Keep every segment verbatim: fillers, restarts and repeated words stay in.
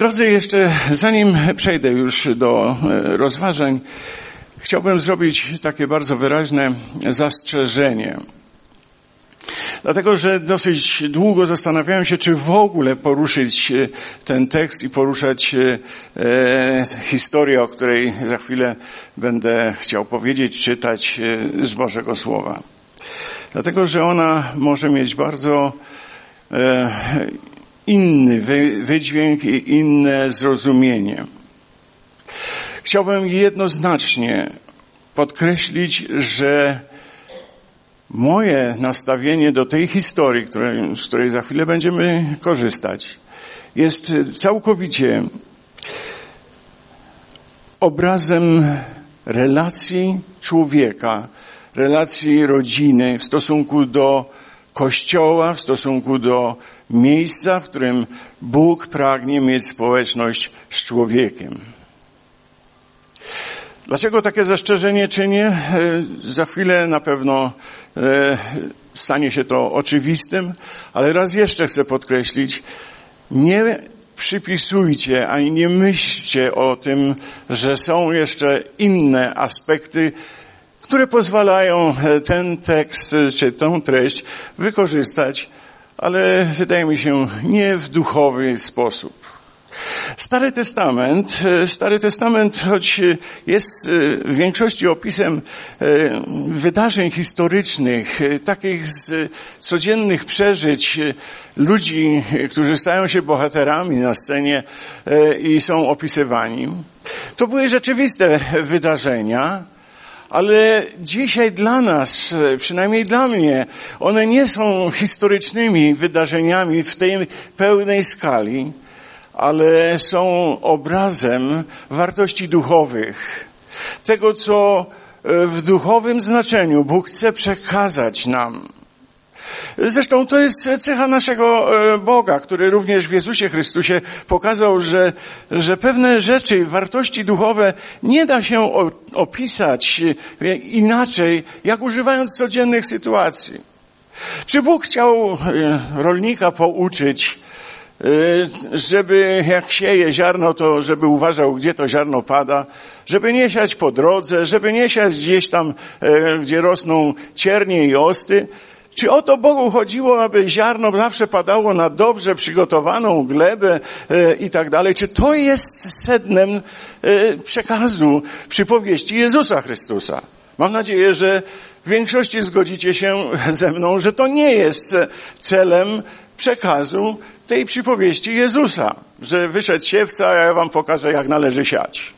Drodzy, jeszcze zanim przejdę już do rozważań, chciałbym zrobić takie bardzo wyraźne zastrzeżenie. Dlatego, że dosyć długo zastanawiałem się, czy w ogóle poruszyć ten tekst i poruszać e, historię, o której za chwilę będę chciał powiedzieć, czytać z Bożego Słowa. Dlatego, że ona może mieć bardzo e, inny wy, wydźwięk i inne zrozumienie. Chciałbym jednoznacznie podkreślić, że moje nastawienie do tej historii, której, z której za chwilę będziemy korzystać, jest całkowicie obrazem relacji człowieka, relacji rodziny w stosunku do Kościoła, w stosunku do miejsca, w którym Bóg pragnie mieć społeczność z człowiekiem. Dlaczego takie zastrzeżenie czynię? Za chwilę na pewno stanie się to oczywistym, ale raz jeszcze chcę podkreślić, nie przypisujcie ani nie myślcie o tym, że są jeszcze inne aspekty, które pozwalają ten tekst czy tę treść wykorzystać, ale wydaje mi się nie w duchowy sposób. Stary Testament, Stary Testament, choć jest w większości opisem wydarzeń historycznych, takich z codziennych przeżyć ludzi, którzy stają się bohaterami na scenie i są opisywani, to były rzeczywiste wydarzenia, ale dzisiaj dla nas, przynajmniej dla mnie, one nie są historycznymi wydarzeniami w tej pełnej skali, ale są obrazem wartości duchowych. Tego, co w duchowym znaczeniu Bóg chce przekazać nam. Zresztą to jest cecha naszego Boga, który również w Jezusie Chrystusie pokazał, że, że pewne rzeczy, wartości duchowe nie da się opisać inaczej, jak używając codziennych sytuacji. Czy Bóg chciał rolnika pouczyć, żeby jak sieje ziarno, to żeby uważał, gdzie to ziarno pada, żeby nie siać po drodze, żeby nie siać gdzieś tam, gdzie rosną ciernie i osty? Czy o to Bogu chodziło, aby ziarno zawsze padało na dobrze przygotowaną glebę i tak dalej? Czy to jest sednem przekazu przypowieści Jezusa Chrystusa? Mam nadzieję, że w większości zgodzicie się ze mną, że to nie jest celem przekazu tej przypowieści Jezusa, że wyszedł siewca, a ja wam pokażę, jak należy siać.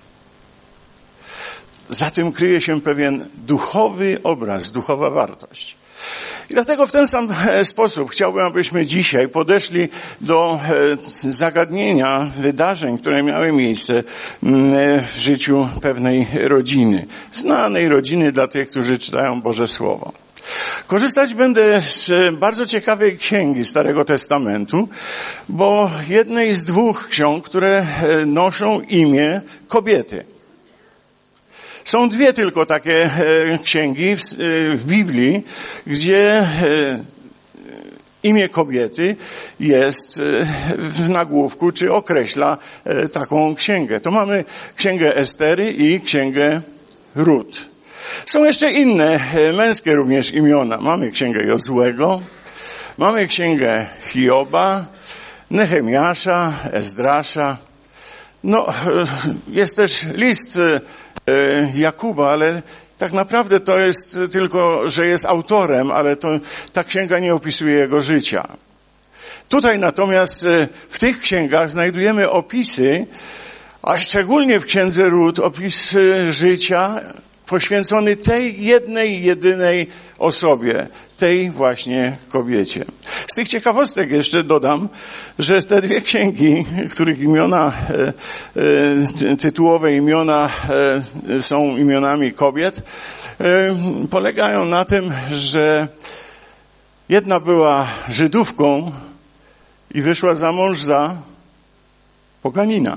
Za tym kryje się pewien duchowy obraz, duchowa wartość. I dlatego w ten sam sposób chciałbym, abyśmy dzisiaj podeszli do zagadnienia wydarzeń, które miały miejsce w życiu pewnej rodziny. Znanej rodziny dla tych, którzy czytają Boże Słowo. Korzystać będę z bardzo ciekawej księgi Starego Testamentu, bo jednej z dwóch ksiąg, które noszą imię kobiety. Są dwie tylko takie księgi w, w Biblii, gdzie imię kobiety jest w nagłówku, czy określa taką księgę. To mamy księgę Estery i księgę Rut. Są jeszcze inne męskie również imiona. Mamy księgę Jozłego, mamy księgę Hioba, Nehemiasza, Ezdrasza. No, jest też list Jakuba, ale tak naprawdę to jest tylko, że jest autorem, ale to, ta księga nie opisuje jego życia. Tutaj natomiast w tych księgach znajdujemy opisy, a szczególnie w księdze Rut, opis życia poświęcony tej jednej, jedynej osobie, tej właśnie kobiecie. Z tych ciekawostek jeszcze dodam, że te dwie księgi, których imiona, tytułowe imiona są imionami kobiet, polegają na tym, że jedna była Żydówką i wyszła za mąż za poganina,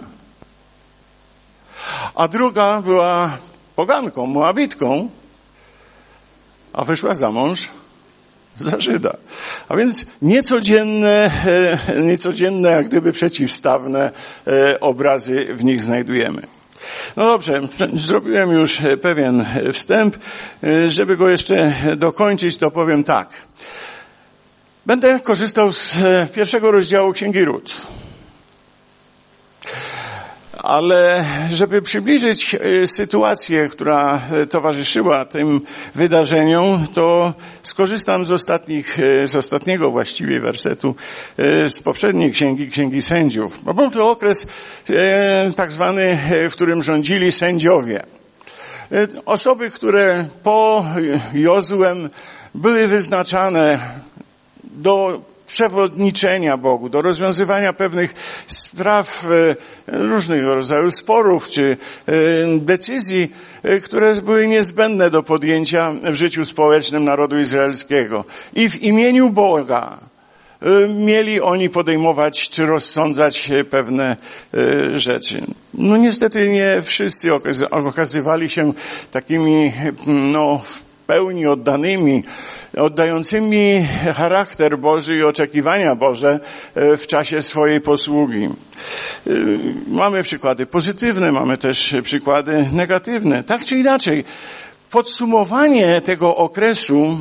a druga była poganką, Moabitką, a wyszła za mąż za Żyda. A więc niecodzienne, niecodzienne jak gdyby przeciwstawne obrazy w nich znajdujemy. No dobrze, zrobiłem już pewien wstęp. Żeby go jeszcze dokończyć, to powiem tak. Będę korzystał z pierwszego rozdziału Księgi Rut. Ale żeby przybliżyć sytuację, która towarzyszyła tym wydarzeniom, to skorzystam z ostatnich, z ostatniego właściwie wersetu z poprzedniej księgi, Księgi Sędziów. Bo był to okres tak zwany, w którym rządzili sędziowie. Osoby, które po Jozłem były wyznaczane do przewodniczenia Bogu, do rozwiązywania pewnych spraw, różnego rodzaju sporów czy decyzji, które były niezbędne do podjęcia w życiu społecznym narodu izraelskiego. I w imieniu Boga mieli oni podejmować czy rozsądzać pewne rzeczy. No niestety nie wszyscy okazywali się takimi, no, w pełni oddanymi, oddającymi charakter Boży i oczekiwania Boże w czasie swojej posługi. Mamy przykłady pozytywne, mamy też przykłady negatywne. Tak czy inaczej, podsumowanie tego okresu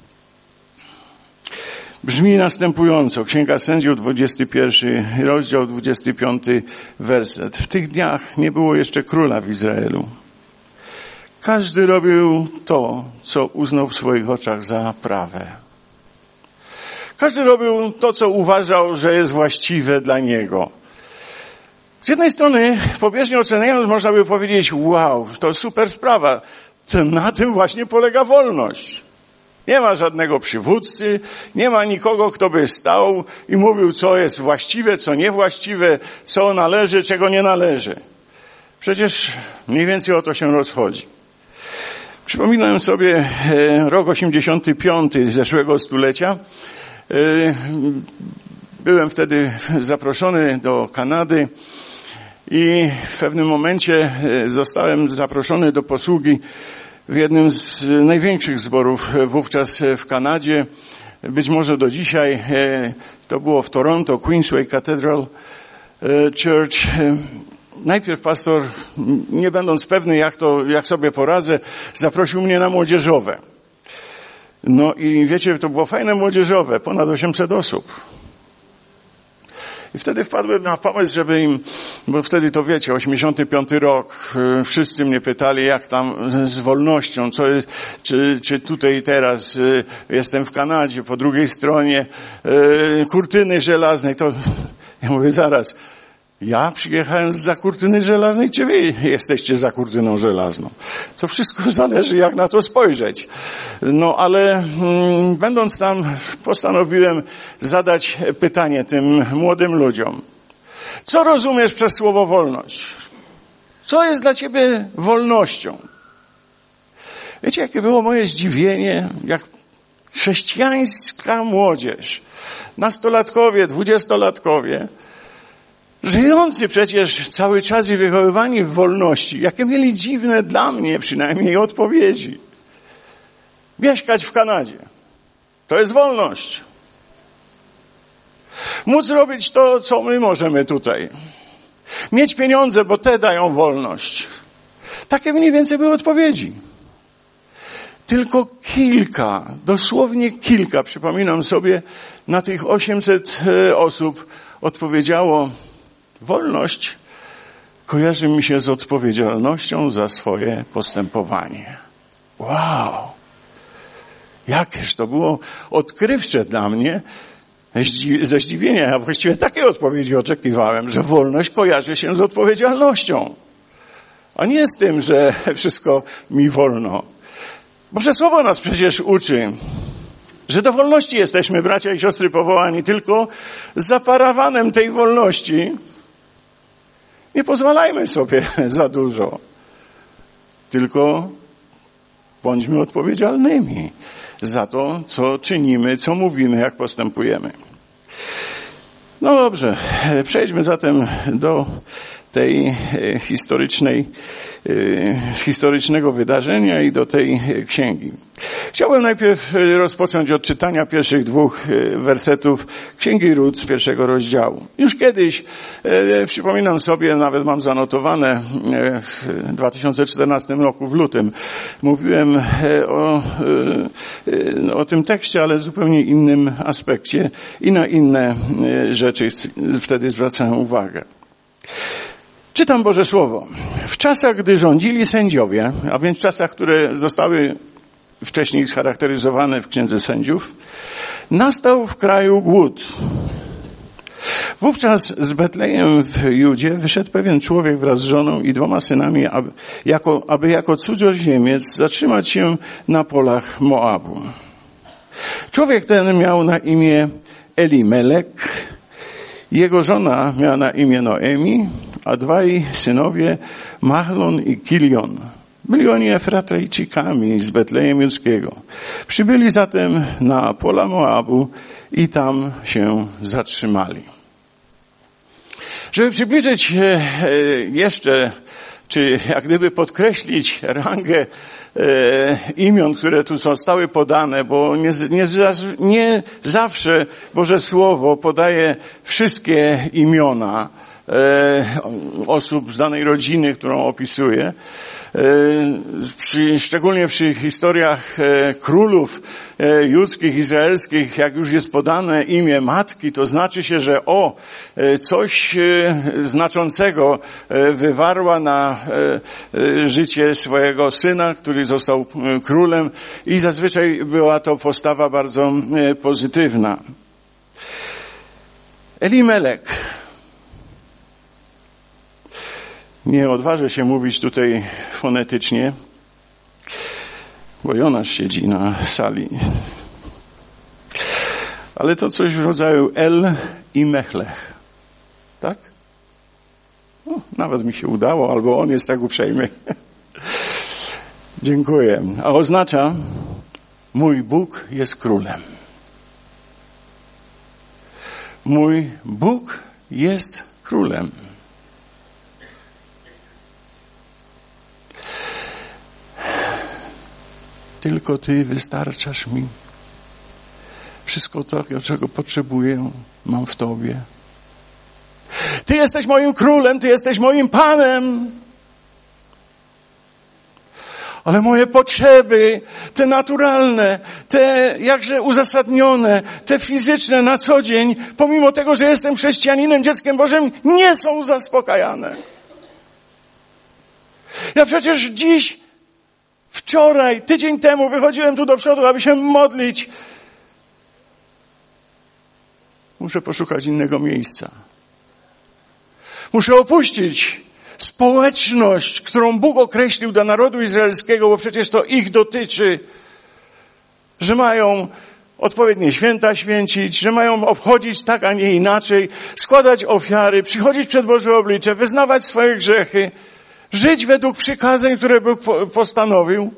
brzmi następująco. Księga Sędziów, dwudziesty pierwszy rozdział, dwudziesty piąty werset. W tych dniach nie było jeszcze króla w Izraelu. Każdy robił to, co uznał w swoich oczach za prawe. Każdy robił to, co uważał, że jest właściwe dla niego. Z jednej strony, pobieżnie oceniając, można by powiedzieć, wow, to super sprawa. Na tym właśnie polega wolność. Nie ma żadnego przywódcy, nie ma nikogo, kto by stał i mówił, co jest właściwe, co niewłaściwe, co należy, czego nie należy. Przecież mniej więcej o to się rozchodzi. Przypominam sobie rok osiemdziesiąty piąty zeszłego stulecia. Byłem wtedy zaproszony do Kanady i w pewnym momencie zostałem zaproszony do posługi w jednym z największych zborów wówczas w Kanadzie. Być może do dzisiaj. To było w Toronto, Queensway Cathedral Church. Najpierw pastor, nie będąc pewny, jak to, jak sobie poradzę, zaprosił mnie na młodzieżowe. No i wiecie, to było fajne młodzieżowe, ponad osiemset osób. I wtedy wpadłem na pomysł, żeby im, bo wtedy to wiecie, osiemdziesiąty piąty rok, wszyscy mnie pytali, jak tam z wolnością, co jest, czy, czy tutaj teraz jestem w Kanadzie, po drugiej stronie kurtyny żelaznej, to ja mówię zaraz, ja przyjechałem zza kurtyny żelaznej, czy wy jesteście za kurtyną żelazną? To wszystko zależy, jak na to spojrzeć. No ale mm, będąc tam, postanowiłem zadać pytanie tym młodym ludziom. Co rozumiesz przez słowo wolność? Co jest dla ciebie wolnością? Wiecie, jakie było moje zdziwienie, jak chrześcijańska młodzież, nastolatkowie, dwudziestolatkowie, żyjący przecież cały czas i wychowywani w wolności, jakie mieli dziwne dla mnie przynajmniej odpowiedzi. Mieszkać w Kanadzie. To jest wolność. Móc robić to, co my możemy tutaj. Mieć pieniądze, bo te dają wolność. Takie mniej więcej były odpowiedzi. Tylko kilka, dosłownie kilka, przypominam sobie, na tych osiemset osób odpowiedziało: wolność kojarzy mi się z odpowiedzialnością za swoje postępowanie. Wow! Jakież to było odkrywcze dla mnie, ze zdziwienia. Ja właściwie takiej odpowiedzi oczekiwałem, że wolność kojarzy się z odpowiedzialnością, a nie z tym, że wszystko mi wolno. Boże Słowo nas przecież uczy, że do wolności jesteśmy, bracia i siostry, powołani, tylko za parawanem tej wolności nie pozwalajmy sobie za dużo, tylko bądźmy odpowiedzialnymi za to, co czynimy, co mówimy, jak postępujemy. No dobrze, przejdźmy zatem do tej historycznej, historycznego wydarzenia i do tej księgi. Chciałbym najpierw rozpocząć od czytania pierwszych dwóch wersetów Księgi Rut z pierwszego rozdziału. Już kiedyś, przypominam sobie, nawet mam zanotowane w dwa tysiące czternastym roku w lutym, mówiłem o, o tym tekście, ale w zupełnie innym aspekcie i na inne rzeczy wtedy zwracałem uwagę. Czytam Boże Słowo. W czasach, gdy rządzili sędziowie, a więc w czasach, które zostały wcześniej scharakteryzowane w Księdze Sędziów, nastał w kraju głód. Wówczas z Betlejem w Judzie wyszedł pewien człowiek wraz z żoną i dwoma synami, aby jako, aby jako cudzoziemiec zatrzymać się na polach Moabu. Człowiek ten miał na imię Elimelek, jego żona miała na imię Noemi, a dwaj synowie Machlon i Kilion. Byli oni Efratejczykami z Betlejem Judzkiego. Przybyli zatem na pola Moabu i tam się zatrzymali. Żeby przybliżyć jeszcze, czy jak gdyby podkreślić rangę imion, które tu zostały podane, bo nie, nie, nie zawsze Boże Słowo podaje wszystkie imiona osób z danej rodziny, którą opisuje. Przy, szczególnie przy historiach królów judzkich, izraelskich, jak już jest podane imię matki, to znaczy się, że o, coś znaczącego wywarła na życie swojego syna, który został królem i zazwyczaj była to postawa bardzo pozytywna. Elimelek. Nie odważę się mówić tutaj fonetycznie, bo Jonasz siedzi na sali. Ale to coś w rodzaju El i Mechlech. Tak? No, nawet mi się udało, albo on jest tak uprzejmy. Dziękuję. A oznacza, mój Bóg jest królem. Mój Bóg jest królem. Tylko Ty wystarczasz mi. Wszystko to, czego potrzebuję, mam w Tobie. Ty jesteś moim królem, Ty jesteś moim Panem. Ale moje potrzeby, te naturalne, te jakże uzasadnione, te fizyczne na co dzień, pomimo tego, że jestem chrześcijaninem, dzieckiem Bożym, nie są zaspokajane. Ja przecież dziś Wczoraj, tydzień temu wychodziłem tu do przodu, aby się modlić. Muszę poszukać innego miejsca. Muszę opuścić społeczność, którą Bóg określił dla narodu izraelskiego, bo przecież to ich dotyczy, że mają odpowiednie święta święcić, że mają obchodzić tak, a nie inaczej, składać ofiary, przychodzić przed Boże oblicze, wyznawać swoje grzechy, żyć według przykazań, które Bóg postanowił.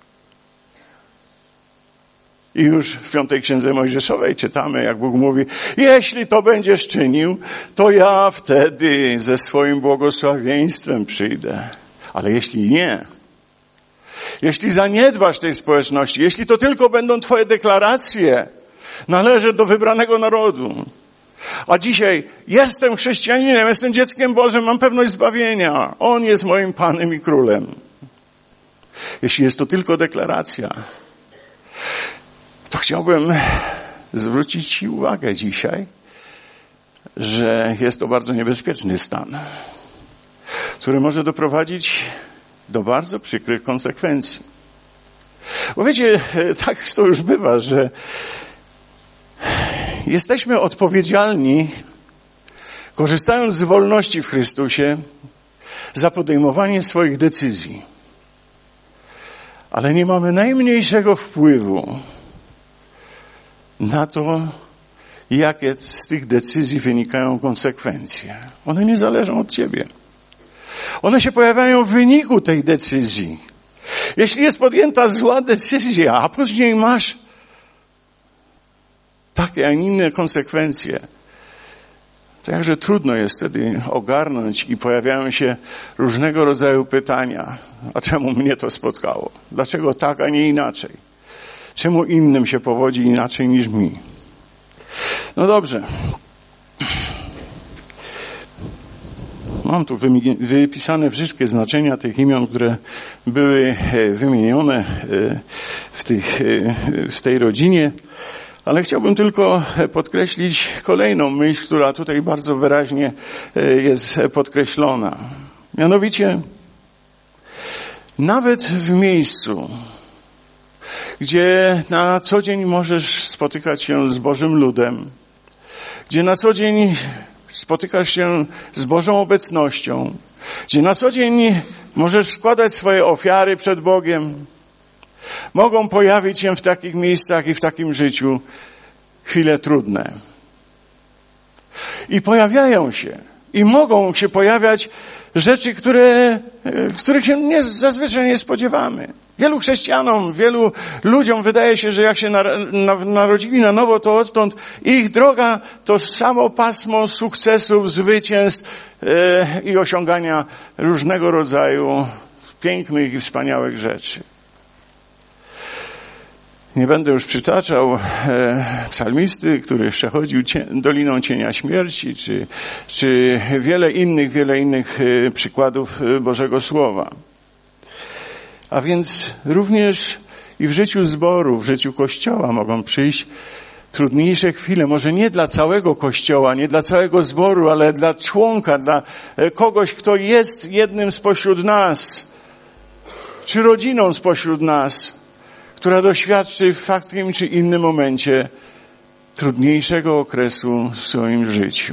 I już w piątej Księdze Mojżeszowej czytamy, jak Bóg mówi, jeśli to będziesz czynił, to ja wtedy ze swoim błogosławieństwem przyjdę. Ale jeśli nie, jeśli zaniedbasz tej społeczności, jeśli to tylko będą twoje deklaracje, należę do wybranego narodu, a dzisiaj jestem chrześcijaninem, jestem dzieckiem Bożym, mam pewność zbawienia. On jest moim Panem i Królem. Jeśli jest to tylko deklaracja, to chciałbym zwrócić Ci uwagę dzisiaj, że jest to bardzo niebezpieczny stan, który może doprowadzić do bardzo przykrych konsekwencji. Bo wiecie, tak to już bywa, że jesteśmy odpowiedzialni, korzystając z wolności w Chrystusie, za podejmowanie swoich decyzji. Ale nie mamy najmniejszego wpływu na to, jakie z tych decyzji wynikają konsekwencje. One nie zależą od ciebie. One się pojawiają w wyniku tej decyzji. Jeśli jest podjęta zła decyzja, a później masz takie, a inne konsekwencje, to jakże trudno jest wtedy ogarnąć i pojawiają się różnego rodzaju pytania. A czemu mnie to spotkało? Dlaczego tak, a nie inaczej? Czemu innym się powodzi inaczej niż mi? No dobrze. Mam tu wypisane wszystkie znaczenia tych imion, które były wymienione w, tych, w tej rodzinie, ale chciałbym tylko podkreślić kolejną myśl, która tutaj bardzo wyraźnie jest podkreślona. Mianowicie, nawet w miejscu, gdzie na co dzień możesz spotykać się z Bożym ludem, gdzie na co dzień spotykasz się z Bożą obecnością, gdzie na co dzień możesz składać swoje ofiary przed Bogiem, mogą pojawić się w takich miejscach i w takim życiu chwile trudne. I pojawiają się, i mogą się pojawiać rzeczy, które, których się nie, zazwyczaj nie spodziewamy. Wielu chrześcijanom, wielu ludziom wydaje się, że jak się narodzili na nowo, to odtąd ich droga to samo pasmo sukcesów, zwycięstw e, i osiągania różnego rodzaju pięknych i wspaniałych rzeczy. Nie będę już przytaczał e, psalmisty, który przechodził cie, doliną cienia śmierci, czy, czy wiele innych, wiele innych e, przykładów e, Bożego Słowa. A więc również i w życiu zboru, w życiu Kościoła mogą przyjść trudniejsze chwile. Może nie dla całego Kościoła, nie dla całego zboru, ale dla członka, dla kogoś, kto jest jednym spośród nas, czy rodziną spośród nas, która doświadczy w takim czy innym momencie trudniejszego okresu w swoim życiu.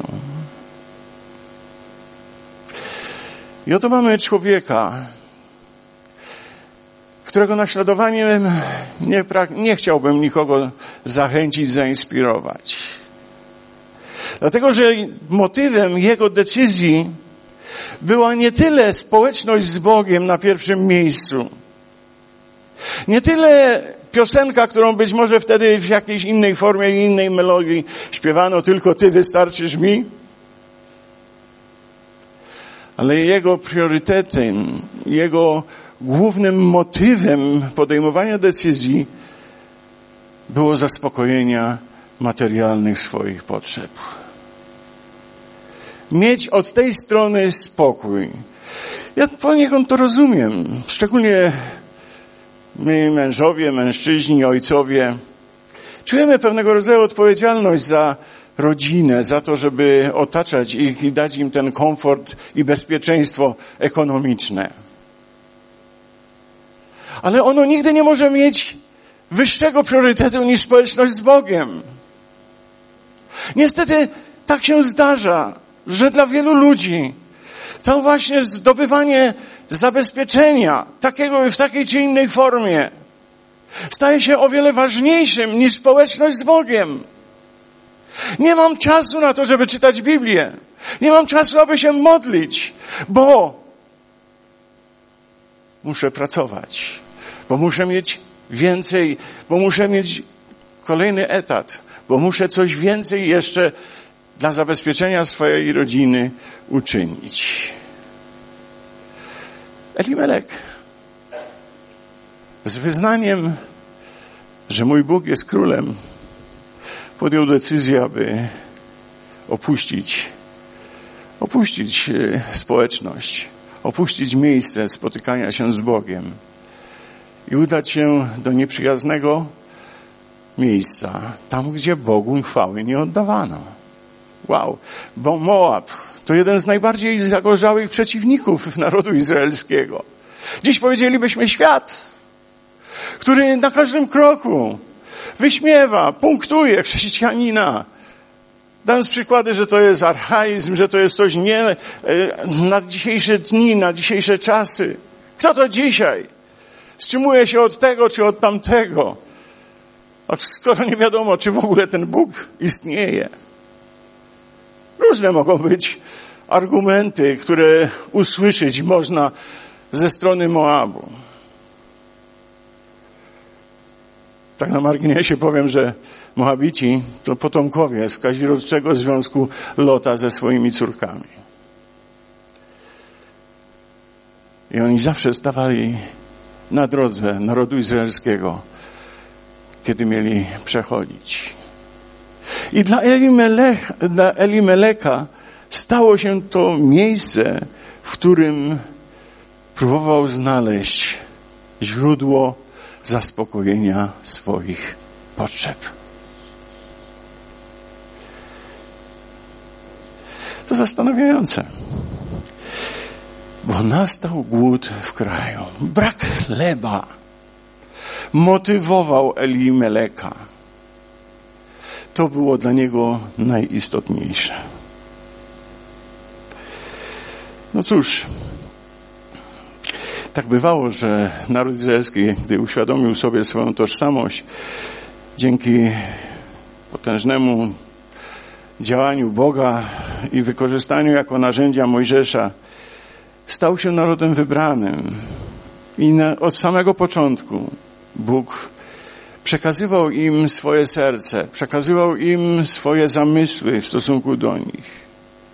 I oto mamy człowieka, którego naśladowaniem nie, nie chciałbym nikogo zachęcić, zainspirować. Dlatego, że motywem jego decyzji była nie tyle społeczność z Bogiem na pierwszym miejscu, nie tyle piosenka, którą być może wtedy w jakiejś innej formie, innej melodii śpiewano, tylko Ty wystarczysz mi, ale jego priorytetem, jego głównym motywem podejmowania decyzji było zaspokojenia materialnych swoich potrzeb. Mieć od tej strony spokój. Ja poniekąd to rozumiem. Szczególnie my, mężowie, mężczyźni, ojcowie, czujemy pewnego rodzaju odpowiedzialność za rodzinę, za to, żeby otaczać ich i dać im ten komfort i bezpieczeństwo ekonomiczne. Ale ono nigdy nie może mieć wyższego priorytetu niż społeczność z Bogiem. Niestety tak się zdarza, że dla wielu ludzi to właśnie zdobywanie zabezpieczenia takiego w takiej czy innej formie staje się o wiele ważniejszym niż społeczność z Bogiem. Nie mam czasu na to, żeby czytać Biblię. Nie mam czasu, aby się modlić, bo muszę pracować, bo muszę mieć więcej, bo muszę mieć kolejny etat, bo muszę coś więcej jeszcze dla zabezpieczenia swojej rodziny uczynić. Elimelek z wyznaniem, że mój Bóg jest królem, podjął decyzję, aby opuścić, opuścić społeczność, opuścić miejsce spotykania się z Bogiem i udać się do nieprzyjaznego miejsca, tam gdzie Bogu chwały nie oddawano. Wow, bo Moab to jeden z najbardziej zagorzałych przeciwników narodu izraelskiego. Dziś powiedzielibyśmy świat, który na każdym kroku wyśmiewa, punktuje chrześcijanina, dając przykłady, że to jest archaizm, że to jest coś nie na dzisiejsze dni, na dzisiejsze czasy. Kto to dzisiaj? Wstrzymuje się od tego czy od tamtego. A skoro nie wiadomo, czy w ogóle ten Bóg istnieje. Różne mogą być argumenty, które usłyszeć można ze strony Moabu. Tak na marginesie powiem, że Moabici to potomkowie z kazirodczego związku Lota ze swoimi córkami. I oni zawsze stawali na drodze narodu izraelskiego, kiedy mieli przechodzić. I dla Elimelech, dla Elimeleka stało się to miejsce, w którym próbował znaleźć źródło zaspokojenia swoich potrzeb. To zastanawiające, bo nastał głód w kraju. Brak chleba motywował Elimeleka. To było dla niego najistotniejsze. No cóż, tak bywało, że naród izraelski, gdy uświadomił sobie swoją tożsamość, dzięki potężnemu działaniu Boga i wykorzystaniu jako narzędzia Mojżesza, stał się narodem wybranym. I na, od samego początku Bóg przekazywał im swoje serce, przekazywał im swoje zamysły w stosunku do nich.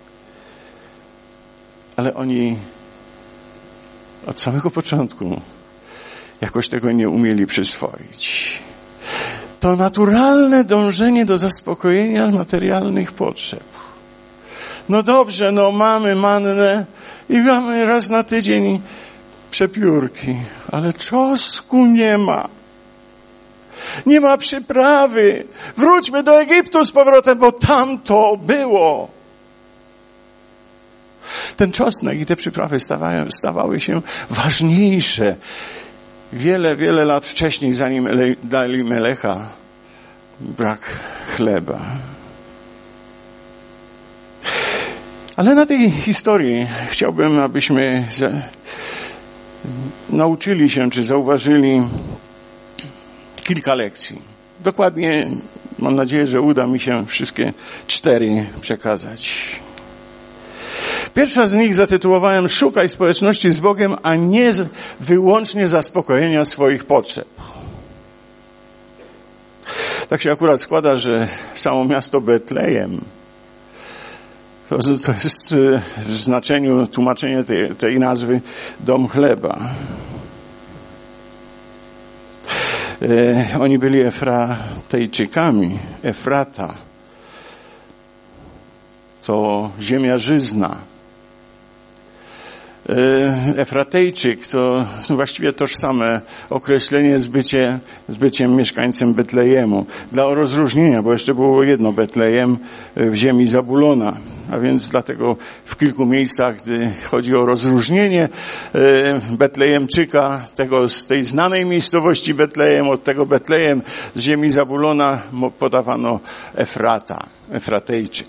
Ale oni od samego początku jakoś tego nie umieli przyswoić. To naturalne dążenie do zaspokojenia materialnych potrzeb. No dobrze, no mamy mannę i mamy raz na tydzień przepiórki, ale czosnku nie ma. Nie ma przyprawy. Wróćmy do Egiptu z powrotem, bo tam to było. Ten czosnek i te przyprawy stawały, stawały się ważniejsze. Wiele, wiele lat wcześniej, zanim dali Melecha, brak chleba. Ale na tej historii chciałbym, abyśmy za, nauczyli się, czy zauważyli kilka lekcji. Dokładnie, mam nadzieję, że uda mi się wszystkie cztery przekazać. Pierwsza z nich zatytułowałem Szukaj społeczności z Bogiem, a nie wyłącznie zaspokojenia swoich potrzeb. Tak się akurat składa, że samo miasto Betlejem to, to jest w znaczeniu, tłumaczenie tej, tej nazwy dom chleba. E, oni byli Efratejczykami. Efrata to ziemia żyzna. Efratejczyk to właściwie tożsame określenie z, bycie, z byciem mieszkańcem Betlejemu. Dla rozróżnienia, bo jeszcze było jedno Betlejem w ziemi Zabulona, a więc dlatego w kilku miejscach, gdy chodzi o rozróżnienie Betlejemczyka, tego z tej znanej miejscowości Betlejem, od tego Betlejem z ziemi Zabulona podawano Efrata, Efratejczyk.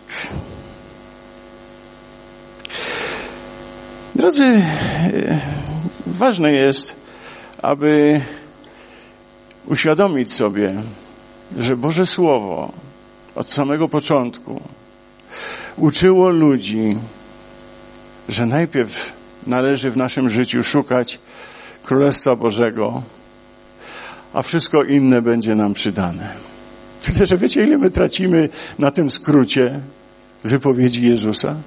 Drodzy, ważne jest, aby uświadomić sobie, że Boże Słowo od samego początku uczyło ludzi, że najpierw należy w naszym życiu szukać Królestwa Bożego, a wszystko inne będzie nam przydane. Tyle, że wiecie, ile my tracimy na tym skrócie wypowiedzi Jezusa?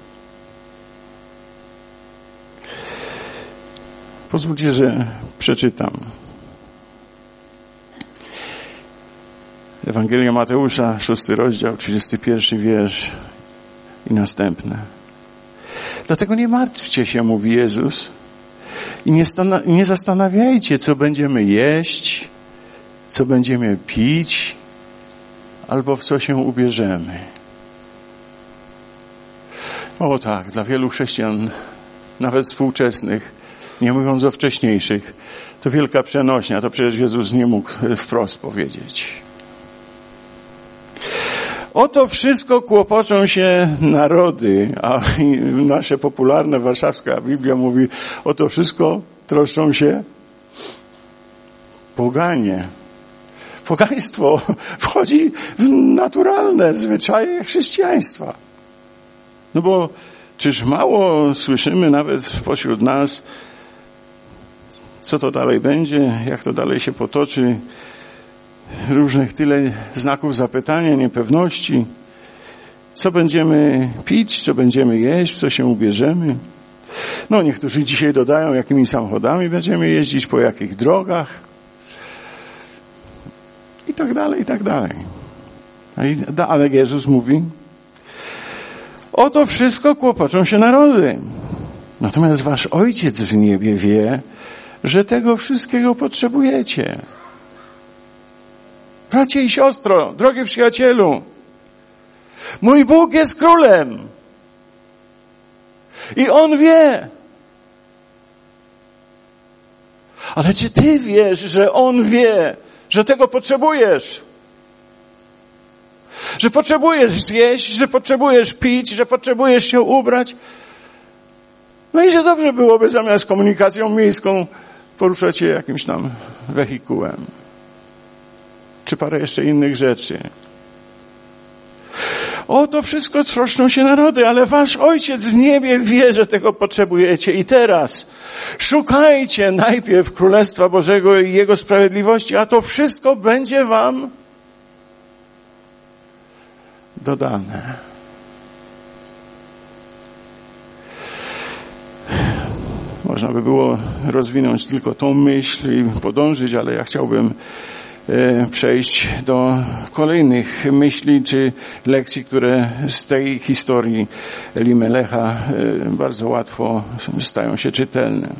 Pozwólcie, że przeczytam. Ewangelia Mateusza, szósty rozdział, trzydziesty pierwszy wiersz i następne. Dlatego nie martwcie się, mówi Jezus, i nie, stana- nie zastanawiajcie, co będziemy jeść, co będziemy pić, albo w co się ubierzemy. O tak, dla wielu chrześcijan, nawet współczesnych, nie mówiąc o wcześniejszych, to wielka przenośnia. To przecież Jezus nie mógł wprost powiedzieć. O to wszystko kłopoczą się narody, a nasze popularne warszawska Biblia mówi, o to wszystko troszczą się poganie. Pogaństwo wchodzi w naturalne zwyczaje chrześcijaństwa. No bo czyż mało słyszymy nawet pośród nas, co to dalej będzie, jak to dalej się potoczy. różnych tyle znaków zapytania, niepewności. Co będziemy pić, co będziemy jeść, w co się ubierzemy. No, niektórzy dzisiaj dodają, jakimi samochodami będziemy jeździć, po jakich drogach. I tak dalej, i tak dalej. Ale Jezus mówi, o to wszystko kłopoczą się narody. Natomiast wasz Ojciec w niebie wie, że tego wszystkiego potrzebujecie. Bracie i siostro, drogi przyjacielu, mój Bóg jest królem. I On wie. Ale czy ty wiesz, że On wie, że tego potrzebujesz? Że potrzebujesz zjeść, że potrzebujesz pić, że potrzebujesz się ubrać? No i że dobrze byłoby zamiast komunikacją miejską poruszać się jakimś tam wehikułem. Czy parę jeszcze innych rzeczy. O to wszystko troszczą się narody, ale wasz Ojciec w niebie wie, że tego potrzebujecie. I teraz szukajcie najpierw Królestwa Bożego i Jego sprawiedliwości, a to wszystko będzie wam dodane. Można by było rozwinąć tylko tą myśl i podążyć, ale ja chciałbym przejść do kolejnych myśli czy lekcji, które z tej historii Elimelecha bardzo łatwo stają się czytelne.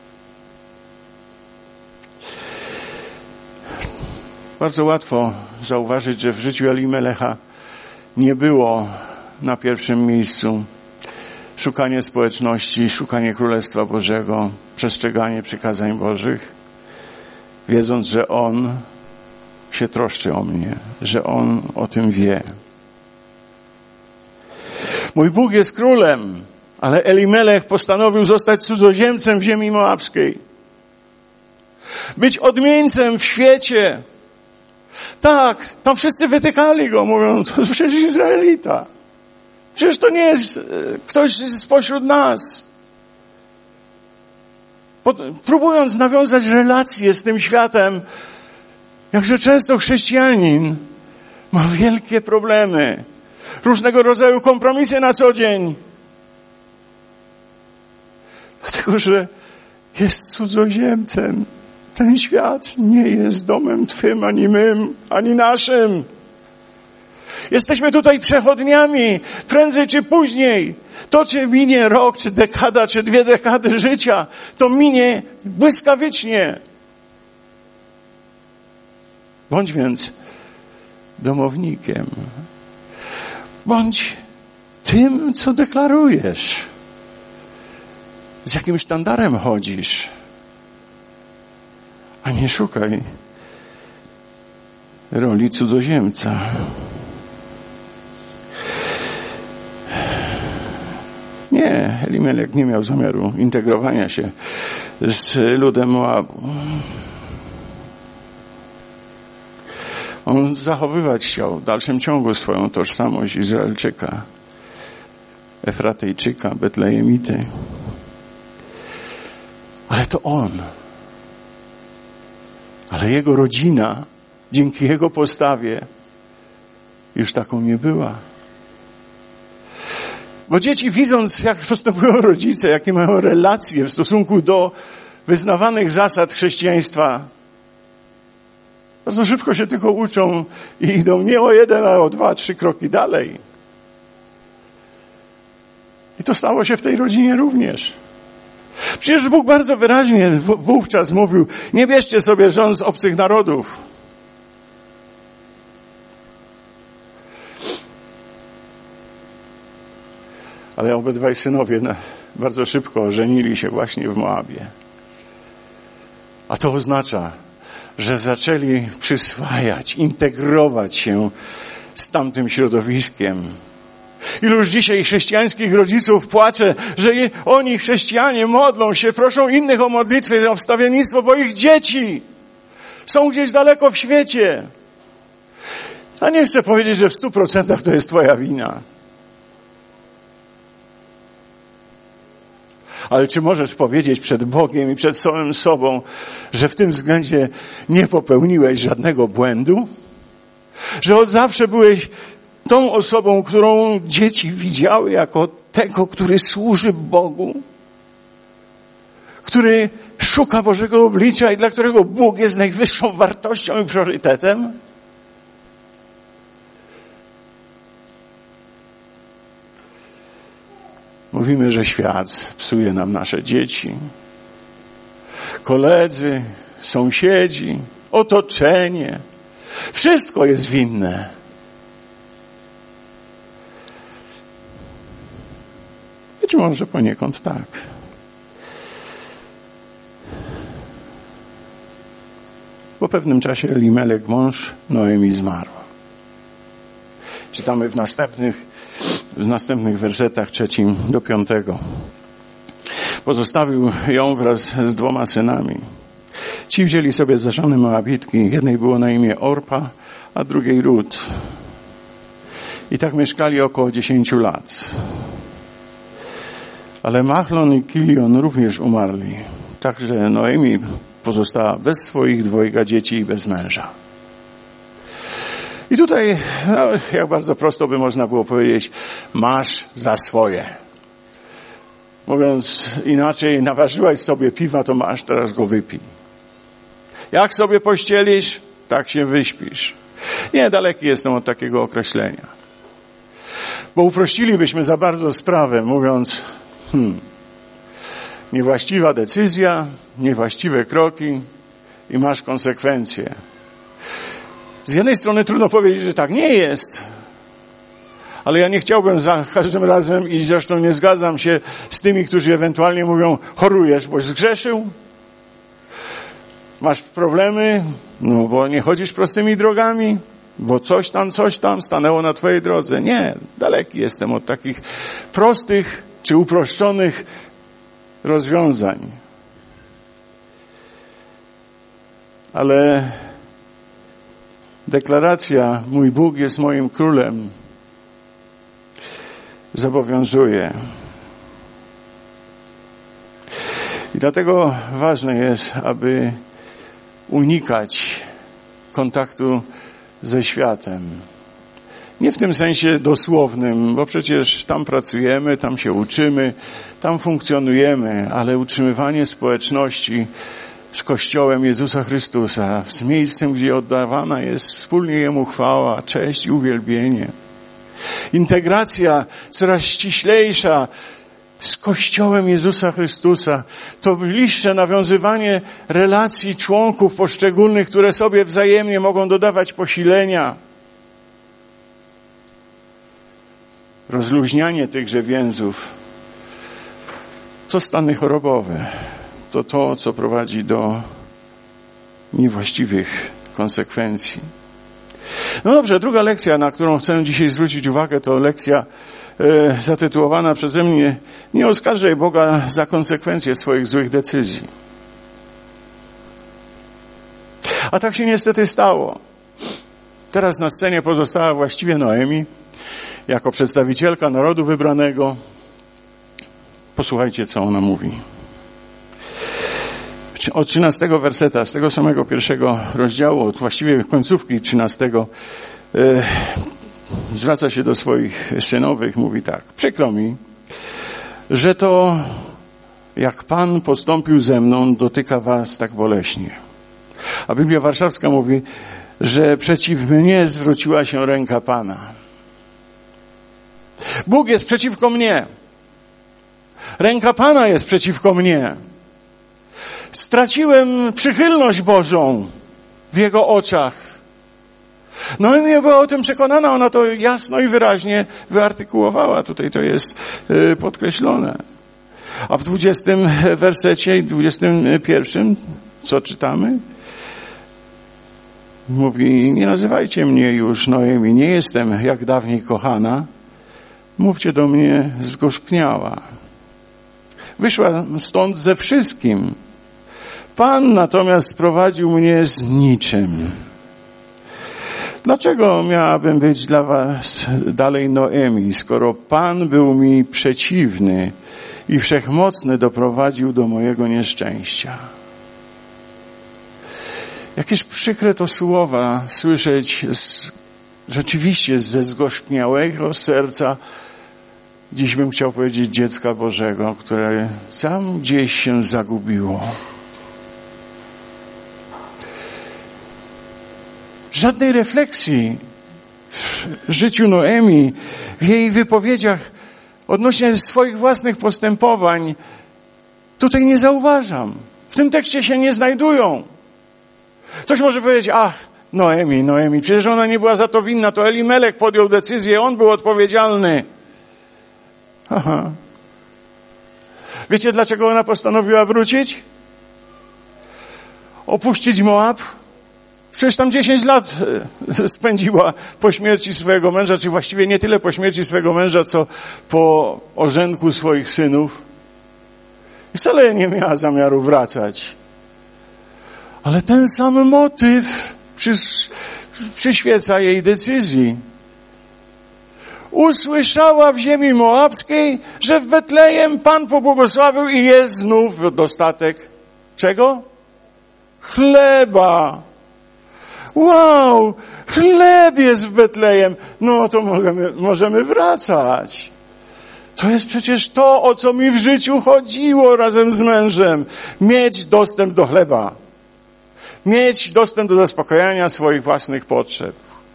Bardzo łatwo zauważyć, że w życiu Elimelecha nie było na pierwszym miejscu szukanie społeczności, szukanie Królestwa Bożego, przestrzeganie przykazań Bożych, wiedząc, że On się troszczy o mnie, że On o tym wie. Mój Bóg jest królem, ale Elimelech postanowił zostać cudzoziemcem w ziemi moabskiej. Być odmieńcem w świecie. Tak, tam wszyscy wytykali go, mówią, to przecież Izraelita. Przecież to nie jest ktoś spośród nas. Próbując nawiązać relacje z tym światem, jakże często chrześcijanin ma wielkie problemy, różnego rodzaju kompromisy na co dzień. Dlatego, że jest cudzoziemcem. Ten świat nie jest domem twym, ani mym, ani naszym. Jesteśmy tutaj przechodniami, prędzej czy później. To, czy minie rok, czy dekada, czy dwie dekady życia, to minie błyskawicznie. Bądź więc domownikiem. Bądź tym, co deklarujesz. Z jakim sztandarem chodzisz. A nie szukaj roli cudzoziemca. Nie, Elimelech nie miał zamiaru integrowania się z ludem Moabu. On zachowywać chciał w dalszym ciągu swoją tożsamość Izraelczyka, Efratejczyka, Betlejemity. Ale to on. Ale jego rodzina, dzięki jego postawie, już taką nie była. Bo dzieci, widząc, jak postępują rodzice, jakie mają relacje w stosunku do wyznawanych zasad chrześcijaństwa, bardzo szybko się tylko uczą i idą nie o jeden, ale o dwa, trzy kroki dalej. I to stało się w tej rodzinie również. Przecież Bóg bardzo wyraźnie wówczas mówił, nie bierzcie sobie żon z obcych narodów. Ale obydwaj synowie bardzo szybko ożenili się właśnie w Moabie. A to oznacza, że zaczęli przyswajać, integrować się z tamtym środowiskiem. Iluż dzisiaj chrześcijańskich rodziców płacze, że oni, chrześcijanie, modlą się, proszą innych o modlitwę, o wstawiennictwo, bo ich dzieci są gdzieś daleko w świecie. A nie chcę powiedzieć, że w stu procentach to jest twoja wina. Ale czy możesz powiedzieć przed Bogiem i przed samym sobą, że w tym względzie nie popełniłeś żadnego błędu? Że od zawsze byłeś tą osobą, którą dzieci widziały jako tego, który służy Bogu? Który szuka Bożego oblicza i dla którego Bóg jest najwyższą wartością i priorytetem? Mówimy, że świat psuje nam nasze dzieci. Koledzy, sąsiedzi, otoczenie. Wszystko jest winne. Być może poniekąd tak. Po pewnym czasie Elimelech, mąż Noemi, zmarł. Czytamy w następnych, w następnych wersetach trzecim do piątego. Pozostawił ją wraz z dwoma synami. Ci wzięli sobie za żony Moabitki. Jednej było na imię Orpa, a drugiej Rut. I tak mieszkali około dziesięciu lat. Ale Machlon i Kilion również umarli. Także Noemi pozostała bez swoich dwojga dzieci i bez męża. I tutaj, no, jak bardzo prosto by można było powiedzieć, masz za swoje. Mówiąc inaczej, naważyłaś sobie piwa, to masz, teraz go wypij. Jak sobie pościelisz, tak się wyśpisz. Nie, daleki jestem od takiego określenia. Bo uprościlibyśmy za bardzo sprawę, mówiąc, hmm, niewłaściwa decyzja, niewłaściwe kroki i masz konsekwencje. Z jednej strony trudno powiedzieć, że tak nie jest, ale ja nie chciałbym za każdym razem i zresztą nie zgadzam się z tymi, którzy ewentualnie mówią, chorujesz, boś zgrzeszył, masz problemy, no bo nie chodzisz prostymi drogami, bo coś tam, coś tam stanęło na twojej drodze. Nie, daleki jestem od takich prostych czy uproszczonych rozwiązań. Ale deklaracja, mój Bóg jest moim królem, zobowiązuje. I dlatego ważne jest, aby unikać kontaktu ze światem. Nie w tym sensie dosłownym, bo przecież tam pracujemy, tam się uczymy, tam funkcjonujemy, ale utrzymywanie społeczności z Kościołem Jezusa Chrystusa, z miejscem, gdzie oddawana jest wspólnie Jemu chwała, cześć i uwielbienie. Integracja coraz ściślejsza z Kościołem Jezusa Chrystusa, to bliższe nawiązywanie relacji członków poszczególnych, które sobie wzajemnie mogą dodawać posilenia. Rozluźnianie tychże więzów to stany chorobowe. To to, co prowadzi do niewłaściwych konsekwencji. No dobrze, druga lekcja, na którą chcę dzisiaj zwrócić uwagę, to lekcja e, zatytułowana przeze mnie nie oskarżaj Boga za konsekwencje swoich złych decyzji. A tak się niestety stało. Teraz na scenie pozostała właściwie Noemi, jako przedstawicielka narodu wybranego. Posłuchajcie, co ona mówi. Od trzynastego werseta, z tego samego pierwszego rozdziału, od właściwie końcówki trzynastego, yy, zwraca się do swoich synowych, mówi tak. Przykro mi, że to, jak Pan postąpił ze mną, dotyka was tak boleśnie. A Biblia Warszawska mówi, że przeciw mnie zwróciła się ręka Pana. Bóg jest przeciwko mnie. Ręka Pana jest przeciwko mnie. Straciłem przychylność Bożą w Jego oczach. No i nie była o tym przekonana, ona to jasno i wyraźnie wyartykułowała. Tutaj to jest y, podkreślone. A w dwudziestym wersecie i dwudziestym pierwszym, co czytamy? Mówi, nie nazywajcie mnie już Noemi, nie jestem jak dawniej kochana. Mówcie do mnie zgorzkniała. Wyszła stąd ze wszystkim. Pan natomiast sprowadził mnie z niczym. Dlaczego miałabym być dla was dalej Noemi, skoro Pan był mi przeciwny i Wszechmocny doprowadził do mojego nieszczęścia. Jakież przykre to słowa słyszeć z, rzeczywiście ze zgorzkniałego serca, dziś bym chciał powiedzieć dziecka Bożego, które tam gdzieś się zagubiło. Żadnej refleksji w życiu Noemi, w jej wypowiedziach odnośnie swoich własnych postępowań tutaj nie zauważam. W tym tekście się nie znajdują. Ktoś może powiedzieć, ach, Noemi, Noemi, przecież ona nie była za to winna, to Elimelech podjął decyzję, on był odpowiedzialny. Aha. Wiecie, dlaczego ona postanowiła wrócić? Opuścić Moab? Przecież tam dziesięć lat spędziła po śmierci swojego męża, czy właściwie nie tyle po śmierci swojego męża, co po ożenku swoich synów. I wcale nie miała zamiaru wracać. Ale ten sam motyw przys- przyświeca jej decyzji. Usłyszała w ziemi moabskiej, że w Betlejem Pan pobłogosławił i jest znów dostatek. Czego? Chleba. Wow, chleb jest w Betlejem. No to możemy, możemy wracać. To jest przecież to, o co mi w życiu chodziło razem z mężem. Mieć dostęp do chleba. Mieć dostęp do zaspokajania swoich własnych potrzeb.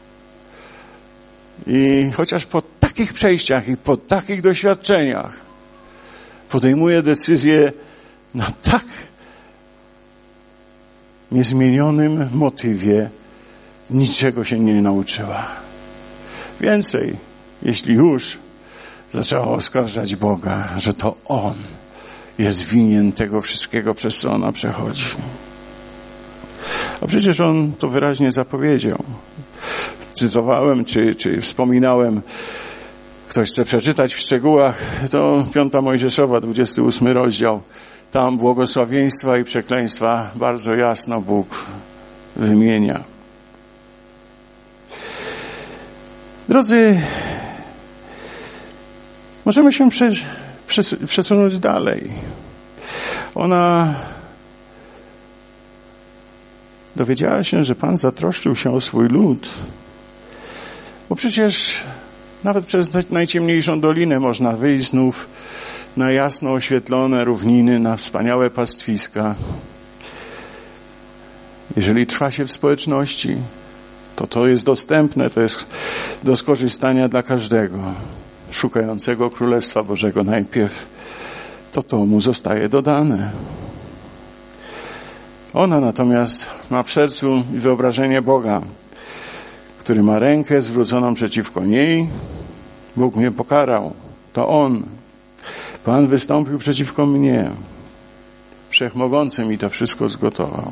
I chociaż po takich przejściach i po takich doświadczeniach podejmuje decyzję na tak niezmienionym motywie, niczego się nie nauczyła. Więcej, jeśli już zaczęła oskarżać Boga, że to On jest winien tego wszystkiego, przez co ona przechodzi. A przecież On to wyraźnie zapowiedział. Cytowałem, czy, czy wspominałem, ktoś chce przeczytać w szczegółach, to Piąta Mojżeszowa, dwudziesty ósmy rozdział. Tam błogosławieństwa i przekleństwa bardzo jasno Bóg wymienia. Drodzy, możemy się prze, prze, przesunąć dalej. Ona dowiedziała się, że Pan zatroszczył się o swój lud, bo przecież nawet przez najciemniejszą dolinę można wyjść znów na jasno oświetlone równiny, na wspaniałe pastwiska. Jeżeli trwa się w społeczności, to to jest dostępne, to jest do skorzystania dla każdego szukającego Królestwa Bożego najpierw, to to mu zostaje dodane. Ona natomiast ma w sercu wyobrażenie Boga, który ma rękę zwróconą przeciwko niej. Bóg mnie pokarał. To On. Pan wystąpił przeciwko mnie. Wszechmogący mi to wszystko zgotował.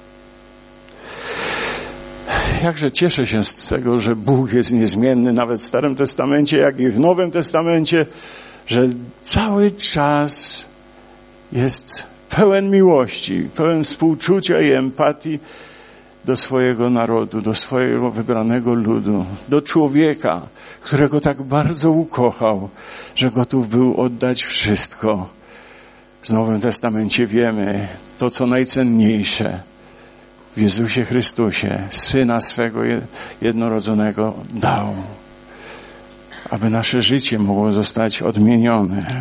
Jakże cieszę się z tego, że Bóg jest niezmienny nawet w Starym Testamencie, jak i w Nowym Testamencie, że cały czas jest pełen miłości, pełen współczucia i empatii do swojego narodu, do swojego wybranego ludu, do człowieka, którego tak bardzo ukochał, że gotów był oddać wszystko. W Nowym Testamencie wiemy to, co najcenniejsze w Jezusie Chrystusie, Syna swego jednorodzonego dał, aby nasze życie mogło zostać odmienione.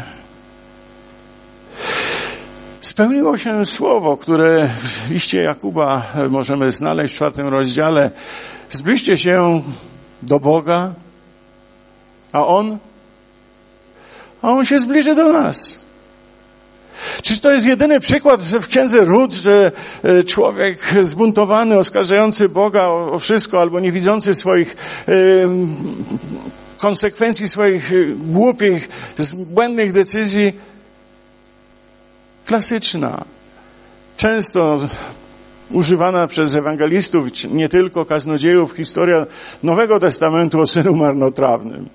Spełniło się słowo, które w liście Jakuba możemy znaleźć w czwartym rozdziale. Zbliżcie się do Boga, a On, a On się zbliży do nas. Czyż to jest jedyny przykład w księdze Rut, że człowiek zbuntowany, oskarżający Boga o, o wszystko, albo nie widzący swoich y, konsekwencji, swoich głupich, błędnych decyzji, klasyczna, często używana przez ewangelistów, nie tylko kaznodziejów, historia Nowego Testamentu o synu marnotrawnym.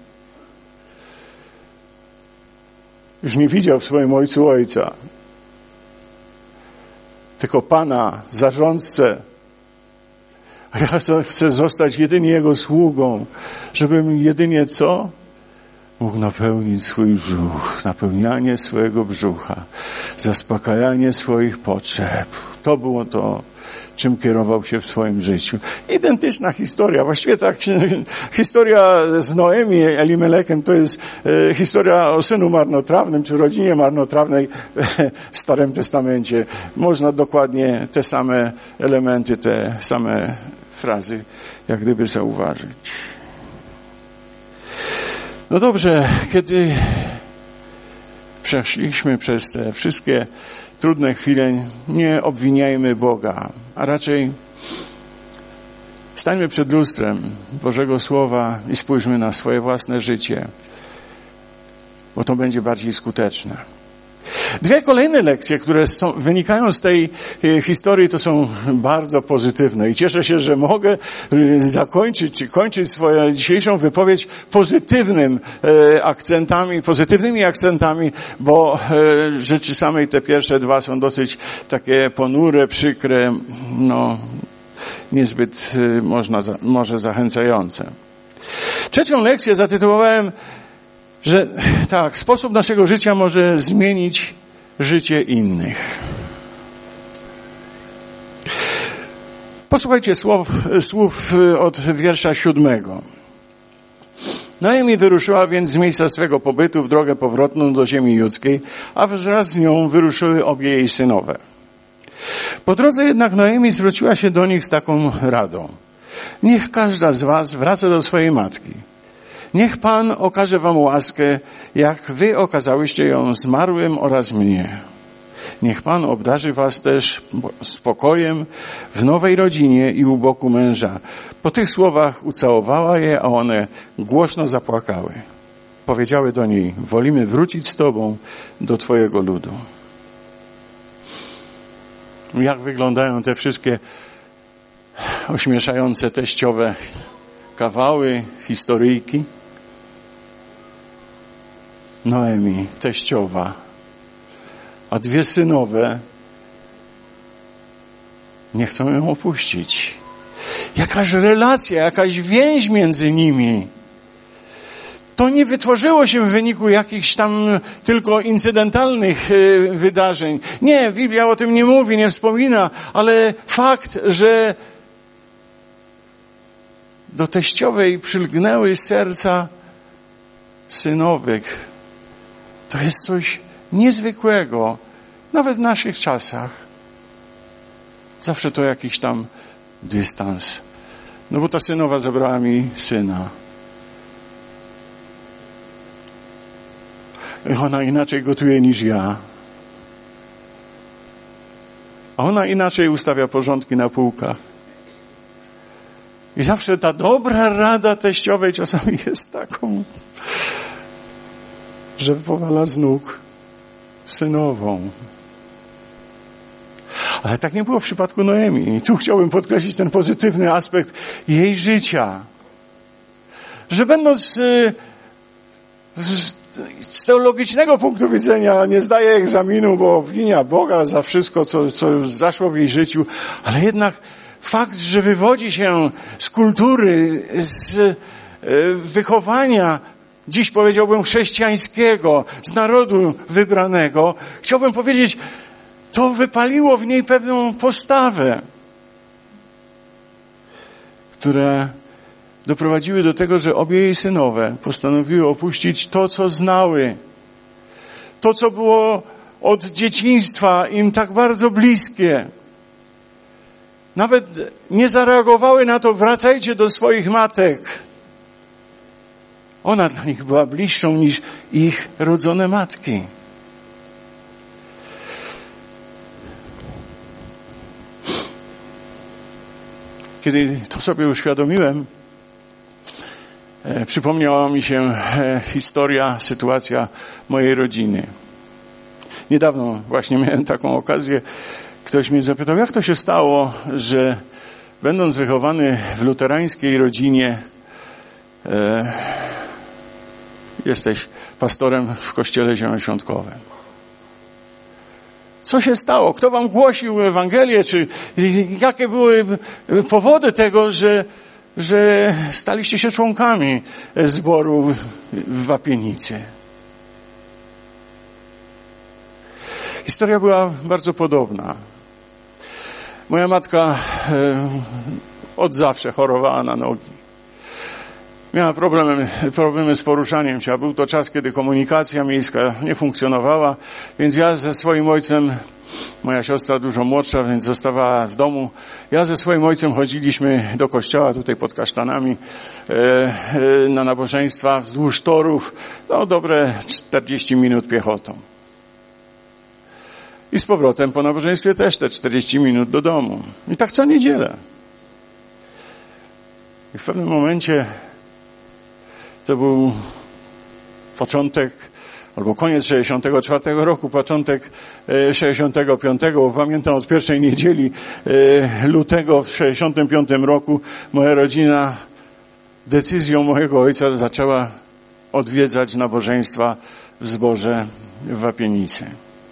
Już nie widział w swoim ojcu ojca, tylko Pana, zarządcę. A ja chcę zostać jedynie Jego sługą, żebym jedynie co? mógł napełnić swój brzuch, napełnianie swojego brzucha, zaspokajanie swoich potrzeb. To było to, czym kierował się w swoim życiu. Identyczna historia. Właściwie ta historia z Noemi i Elimelekiem to jest e, historia o synu marnotrawnym, czy rodzinie marnotrawnej w Starym Testamencie. Można dokładnie te same elementy, te same frazy, jak gdyby zauważyć. No dobrze, kiedy przeszliśmy przez te wszystkie trudne chwile, nie obwiniajmy Boga, a raczej stańmy przed lustrem Bożego Słowa i spójrzmy na swoje własne życie, bo to będzie bardziej skuteczne. Dwie kolejne lekcje, które są, wynikają z tej e, historii, to są bardzo pozytywne i cieszę się, że mogę e, zakończyć, czy kończyć swoją dzisiejszą wypowiedź pozytywnym e, akcentami, pozytywnymi akcentami, bo e, rzeczy samej te pierwsze dwa są dosyć takie ponure, przykre, no niezbyt e, można, za, może zachęcające. Trzecią lekcję zatytułowałem, że tak, sposób naszego życia może zmienić życie innych. Posłuchajcie słów, słów od wiersza siódmego. Noemi wyruszyła więc z miejsca swego pobytu w drogę powrotną do ziemi judzkiej, a wraz z nią wyruszyły obie jej synowe. Po drodze jednak Noemi zwróciła się do nich z taką radą. Niech każda z was wraca do swojej matki. Niech Pan okaże wam łaskę, jak wy okazałyście ją zmarłym oraz mnie. Niech Pan obdarzy was też spokojem w nowej rodzinie i u boku męża. Po tych słowach ucałowała je, a one głośno zapłakały. Powiedziały do niej, wolimy wrócić z Tobą do Twojego ludu. Jak wyglądają te wszystkie ośmieszające teściowe kawały, historyjki? Noemi, teściowa, a dwie synowe nie chcą ją opuścić. Jakaż relacja, jakaś więź między nimi. To nie wytworzyło się w wyniku jakichś tam tylko incydentalnych wydarzeń. Nie, Biblia o tym nie mówi, nie wspomina, ale fakt, że do teściowej przylgnęły serca synowych, to jest coś niezwykłego, nawet w naszych czasach. Zawsze to jakiś tam dystans. No bo ta synowa zabrała mi syna. Ona inaczej gotuje niż ja. A ona inaczej ustawia porządki na półkach. I zawsze ta dobra rada teściowej czasami jest taką, że powala z nóg synową. Ale tak nie było w przypadku Noemi. I tu chciałbym podkreślić ten pozytywny aspekt jej życia. Że będąc y, z, z teologicznego punktu widzenia nie zdaje egzaminu, bo obwinia Boga za wszystko, co, co zaszło w jej życiu, ale jednak fakt, że wywodzi się z kultury, z y, wychowania, dziś powiedziałbym chrześcijańskiego, z narodu wybranego, chciałbym powiedzieć, to wypaliło w niej pewną postawę, które doprowadziły do tego, że obie jej synowe postanowiły opuścić to, co znały, to, co było od dzieciństwa im tak bardzo bliskie. Nawet nie zareagowały na to, wracajcie do swoich matek. Ona dla nich była bliższą niż ich rodzone matki. Kiedy to sobie uświadomiłem, e, przypomniała mi się e, historia, sytuacja mojej rodziny. Niedawno właśnie miałem taką okazję, ktoś mnie zapytał, jak to się stało, że będąc wychowany w luterańskiej rodzinie, e, jesteś pastorem w kościele zielonoświątkowym. Co się stało? Kto wam głosił Ewangelię? Czy jakie były powody tego, że że staliście się członkami zboru w Wapienicy. Historia była bardzo podobna. Moja matka od zawsze chorowała na nogi. Miała problemy, problemy z poruszaniem się, a był to czas, kiedy komunikacja miejska nie funkcjonowała, więc ja ze swoim ojcem, moja siostra dużo młodsza, więc zostawała w domu. Ja ze swoim ojcem chodziliśmy do kościoła tutaj pod kasztanami e, e, na nabożeństwa wzdłuż torów, no dobre czterdzieści minut piechotą. I z powrotem po nabożeństwie też te czterdzieści minut do domu. I tak co niedzielę. I w pewnym momencie to był początek, albo koniec sześćdziesiątego czwartego roku, początek sześćdziesiątego piątego, bo pamiętam od pierwszej niedzieli lutego w sześćdziesiątym piątym roku moja rodzina decyzją mojego ojca zaczęła odwiedzać nabożeństwa w zborze w Wapienicy.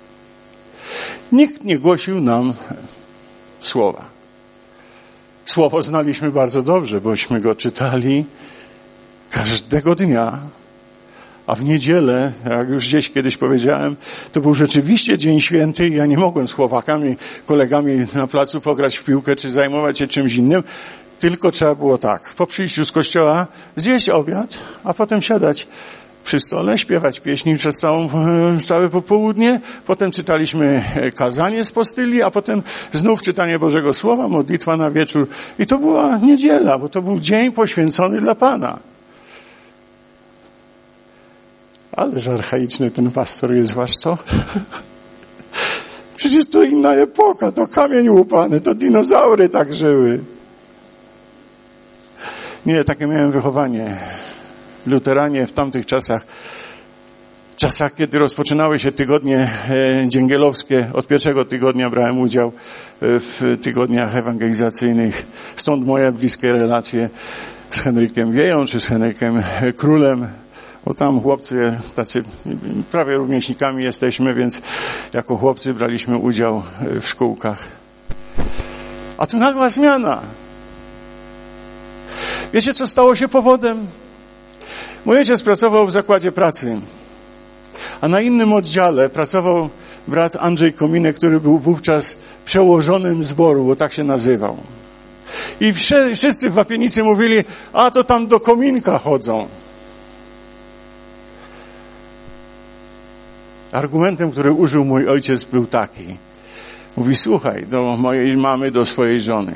Nikt nie głosił nam słowa. Słowo znaliśmy bardzo dobrze, bośmy go czytali każdego dnia, a w niedzielę, jak już gdzieś kiedyś powiedziałem, to był rzeczywiście dzień święty i ja nie mogłem z chłopakami, kolegami na placu pograć w piłkę czy zajmować się czymś innym, tylko trzeba było tak, po przyjściu z kościoła zjeść obiad, a potem siadać przy stole, śpiewać pieśni przez całą, całe popołudnie, potem czytaliśmy kazanie z postyli, a potem znów czytanie Bożego Słowa, modlitwa na wieczór. I to była niedziela, bo to był dzień poświęcony dla Pana. Ależ archaiczny ten pastor jest, wasz co? Przecież to inna epoka, to kamień łupany, to dinozaury tak żyły. Nie, takie miałem wychowanie. Luteranie w tamtych czasach, czasach, kiedy rozpoczynały się tygodnie dzięgielowskie, od pierwszego tygodnia brałem udział w tygodniach ewangelizacyjnych. Stąd moje bliskie relacje z Henrykiem Wieją, czy z Henrykiem Królem, bo tam chłopcy tacy prawie rówieśnikami jesteśmy, więc jako chłopcy braliśmy udział w szkółkach. A tu nagła zmiana. Wiecie, co stało się powodem? Mój ojciec pracował w zakładzie pracy, a na innym oddziale pracował brat Andrzej Kominek, który był wówczas przełożonym zboru, bo tak się nazywał. I wszyscy w Wapienicy mówili, a to tam do Kominka chodzą. Argumentem, który użył mój ojciec, był taki. Mówi, słuchaj, do mojej mamy, do swojej żony.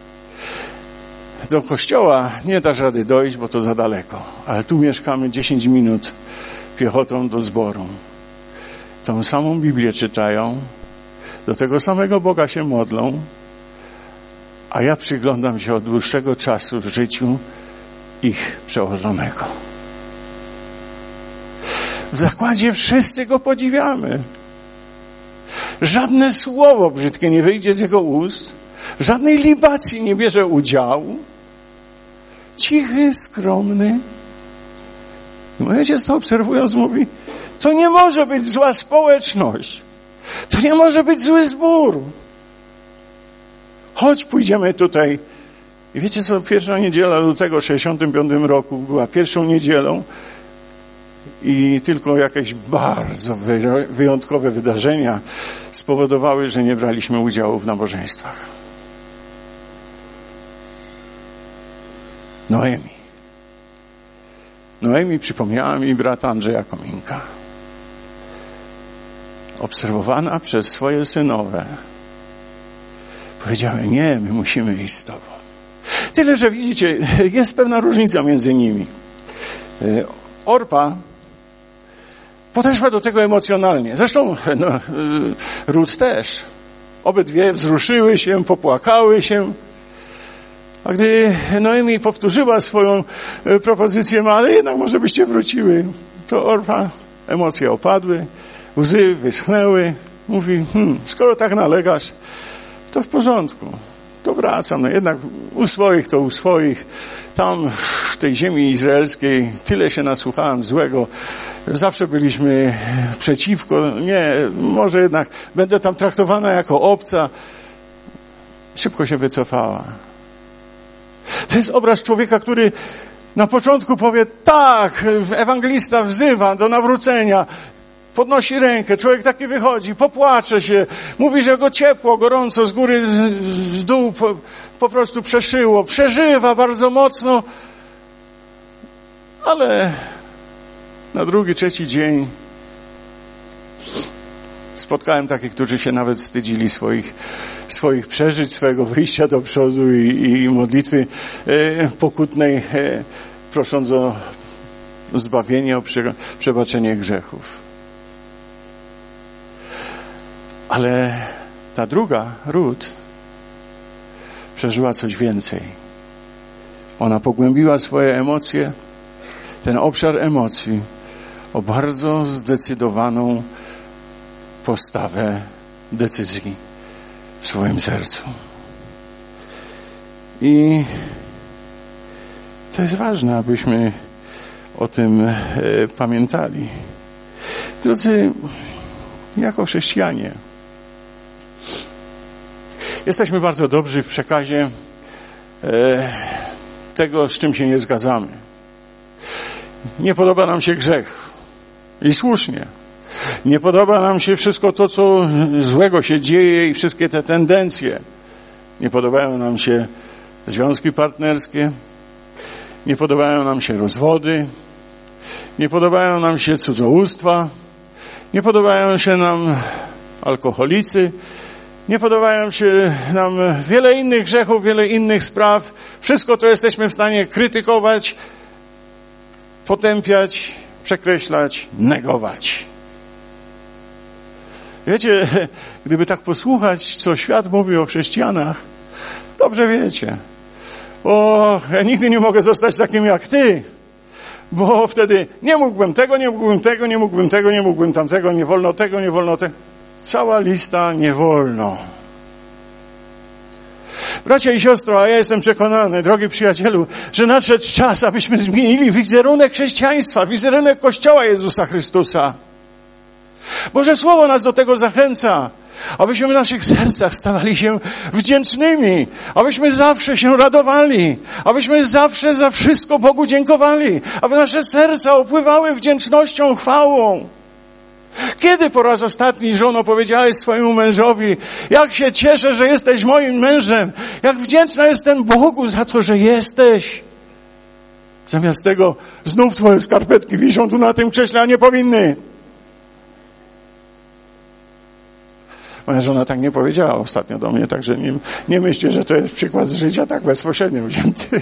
Do kościoła nie dasz rady dojść, bo to za daleko. Ale tu mieszkamy dziesięć minut piechotą do zboru. Tą samą Biblię czytają, do tego samego Boga się modlą, a ja przyglądam się od dłuższego czasu w życiu ich przełożonego. W zakładzie wszyscy go podziwiamy. Żadne słowo brzydkie nie wyjdzie z jego ust, w żadnej libacji nie bierze udziału. Cichy, skromny. I mój ojciec to obserwując mówi, to nie może być zła społeczność. To nie może być zły zbór. Chodź, pójdziemy tutaj. I wiecie co, pierwsza niedziela lutego w sześćdziesiątym piątym roku była pierwszą niedzielą i tylko jakieś bardzo wyjątkowe wydarzenia spowodowały, że nie braliśmy udziału w nabożeństwach. Noemi. Noemi przypomniała mi brata Andrzeja Kominka. Obserwowana przez swoje synowe. Powiedziały, nie, my musimy iść z tobą. Tyle, że widzicie, jest pewna różnica między nimi. Orpa podeszła do tego emocjonalnie. Zresztą no, Rut też. Obydwie wzruszyły się, popłakały się. A gdy Noemi powtórzyła swoją propozycję, no ale jednak może byście wróciły, to Orpa, emocje opadły, łzy wyschnęły. Mówi, hmm, skoro tak nalegasz, to w porządku, to wracam. No jednak u swoich to u swoich. Tam w tej ziemi izraelskiej tyle się nasłuchałem złego. Zawsze byliśmy przeciwko. Nie, może jednak będę tam traktowana jako obca. Szybko się wycofała. To jest obraz człowieka, który na początku powie, tak, ewangelista wzywa do nawrócenia, podnosi rękę, człowiek taki wychodzi, popłacze się, mówi, że go ciepło, gorąco, z góry w dół po, po prostu przeszyło, przeżywa bardzo mocno, ale na drugi, trzeci dzień spotkałem takich, którzy się nawet wstydzili swoich, swoich przeżyć, swojego wyjścia do przodu i, i modlitwy e, pokutnej, e, prosząc o zbawienie, o prze, przebaczenie grzechów. Ale ta druga, Rut, przeżyła coś więcej. Ona pogłębiła swoje emocje, ten obszar emocji, o bardzo zdecydowaną postawę decyzji w swoim sercu. I to jest ważne, abyśmy o tym e, pamiętali. Drodzy, jako chrześcijanie jesteśmy bardzo dobrzy w przekazie e, tego, z czym się nie zgadzamy. Nie podoba nam się grzech. I słusznie. Nie podoba nam się wszystko to, co złego się dzieje i wszystkie te tendencje. Nie podobają nam się związki partnerskie. Nie podobają nam się rozwody. Nie podobają nam się cudzołóstwa. Nie podobają się nam alkoholicy. Nie podobają się nam wiele innych grzechów, wiele innych spraw. Wszystko to jesteśmy w stanie krytykować, potępiać, przekreślać, negować. Wiecie, gdyby tak posłuchać, co świat mówi o chrześcijanach, dobrze wiecie. O, ja nigdy nie mogę zostać takim jak ty, bo wtedy nie mógłbym tego, nie mógłbym tego, nie mógłbym tego, nie mógłbym tamtego, nie wolno tego, nie wolno tego. Cała lista nie wolno. Bracia i siostro, a ja jestem przekonany, drogi przyjacielu, że nadszedł czas, abyśmy zmienili wizerunek chrześcijaństwa, wizerunek Kościoła Jezusa Chrystusa. Boże Słowo nas do tego zachęca, abyśmy w naszych sercach stawali się wdzięcznymi, abyśmy zawsze się radowali, abyśmy zawsze za wszystko Bogu dziękowali, aby nasze serca opływały wdzięcznością, chwałą. Kiedy po raz ostatni, żono, powiedziałeś swojemu mężowi, jak się cieszę, że jesteś moim mężem, jak wdzięczna jestem Bogu za to, że jesteś. Zamiast tego znów twoje skarpetki wiszą tu na tym krześle, a nie powinny. Moja żona tak nie powiedziała ostatnio do mnie, także nie, nie myślcie, że to jest przykład z życia tak bezpośrednio wzięty.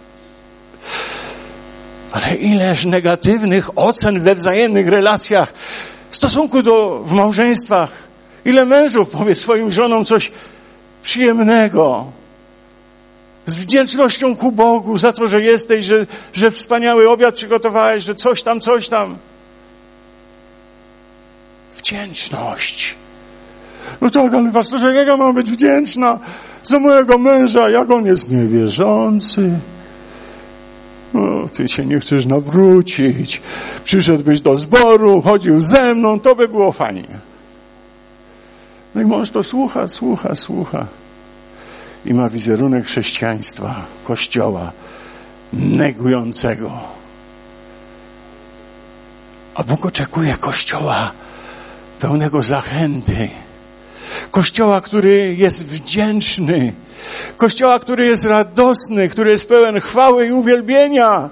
Ale ileż negatywnych ocen we wzajemnych relacjach, w stosunku do, w małżeństwach. Ile mężów powie swoim żonom coś przyjemnego, z wdzięcznością ku Bogu za to, że jesteś, że, że wspaniały obiad przygotowałeś, że coś tam, coś tam. Wdzięczność. No tak, ale pastorze, jak ja mam być wdzięczna za mojego męża, jak on jest niewierzący. O, ty się nie chcesz nawrócić. Przyszedłbyś do zboru, chodził ze mną, to by było fajnie. No i mąż to słucha, słucha, słucha. I ma wizerunek chrześcijaństwa, Kościoła, negującego. A Bóg oczekuje Kościoła pełnego zachęty. Kościoła, który jest wdzięczny. Kościoła, który jest radosny, który jest pełen chwały i uwielbienia.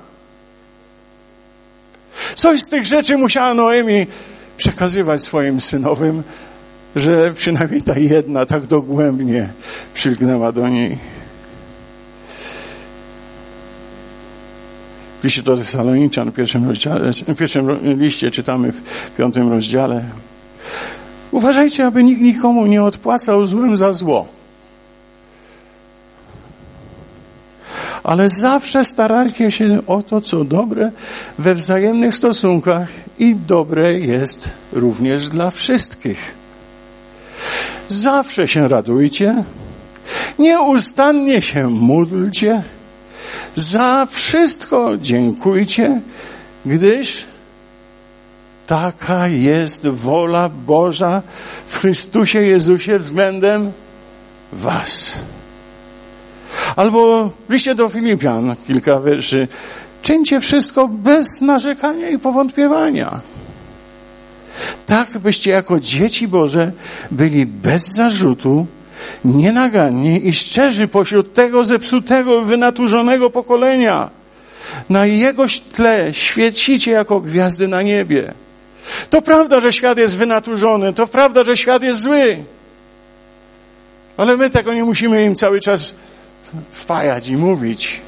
Coś z tych rzeczy musiała Noemi przekazywać swoim synowym, że przynajmniej ta jedna tak dogłębnie przylgnęła do niej. W liście do Tesaloniczan, w pierwszym, rozdziale, w pierwszym liście czytamy w piątym rozdziale. Uważajcie, aby nikt nikomu nie odpłacał złem za zło. Ale zawsze starajcie się o to, co dobre we wzajemnych stosunkach i dobre jest również dla wszystkich. Zawsze się radujcie, nieustannie się módlcie, za wszystko dziękujcie, gdyż taka jest wola Boża w Chrystusie Jezusie względem was. Albo w liście do Filipian, kilka wierszy. Czyńcie wszystko bez narzekania i powątpiewania. Tak, byście jako dzieci Boże byli bez zarzutu, nienaganni i szczerzy pośród tego zepsutego, wynaturzonego pokolenia. Na jego tle świecicie jako gwiazdy na niebie. To prawda, że świat jest wynaturzony, to prawda, że świat jest zły. Ale my tego nie musimy im cały czas wpajać i mówić.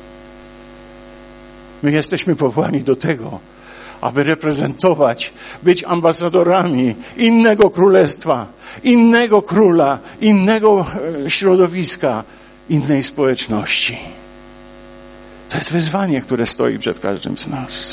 My jesteśmy powołani do tego, aby reprezentować, być ambasadorami innego królestwa, innego króla, innego środowiska, innej społeczności. To jest wyzwanie, które stoi przed każdym z nas.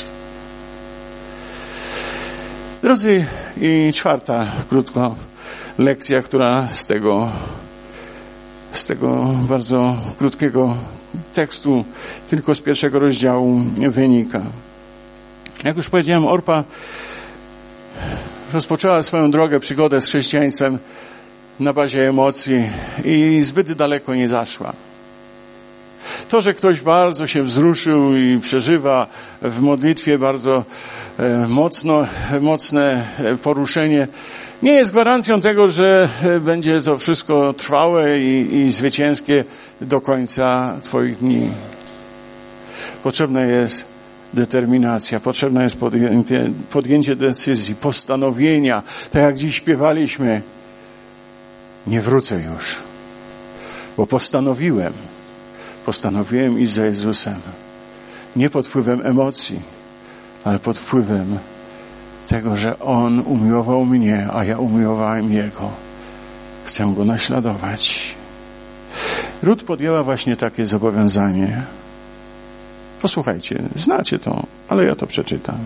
Drodzy, i czwarta krótka lekcja, która z tego, z tego bardzo krótkiego tekstu, tylko z pierwszego rozdziału wynika. Jak już powiedziałem, Orpa rozpoczęła swoją drogę, przygodę z chrześcijaństwem na bazie emocji i zbyt daleko nie zaszła. To, że ktoś bardzo się wzruszył i przeżywa w modlitwie bardzo e, mocno, mocne poruszenie, nie jest gwarancją tego, że będzie to wszystko trwałe i, i zwycięskie do końca twoich dni. Potrzebna jest determinacja, potrzebne jest podjęcie, podjęcie decyzji, postanowienia. Tak jak dziś śpiewaliśmy, nie wrócę już, bo postanowiłem. Postanowiłem iść za Jezusem. Nie pod wpływem emocji, ale pod wpływem tego, że On umiłował mnie, a ja umiłowałem Jego. Chcę Go naśladować. Rut podjęła właśnie takie zobowiązanie. Posłuchajcie, znacie to, ale ja to przeczytam.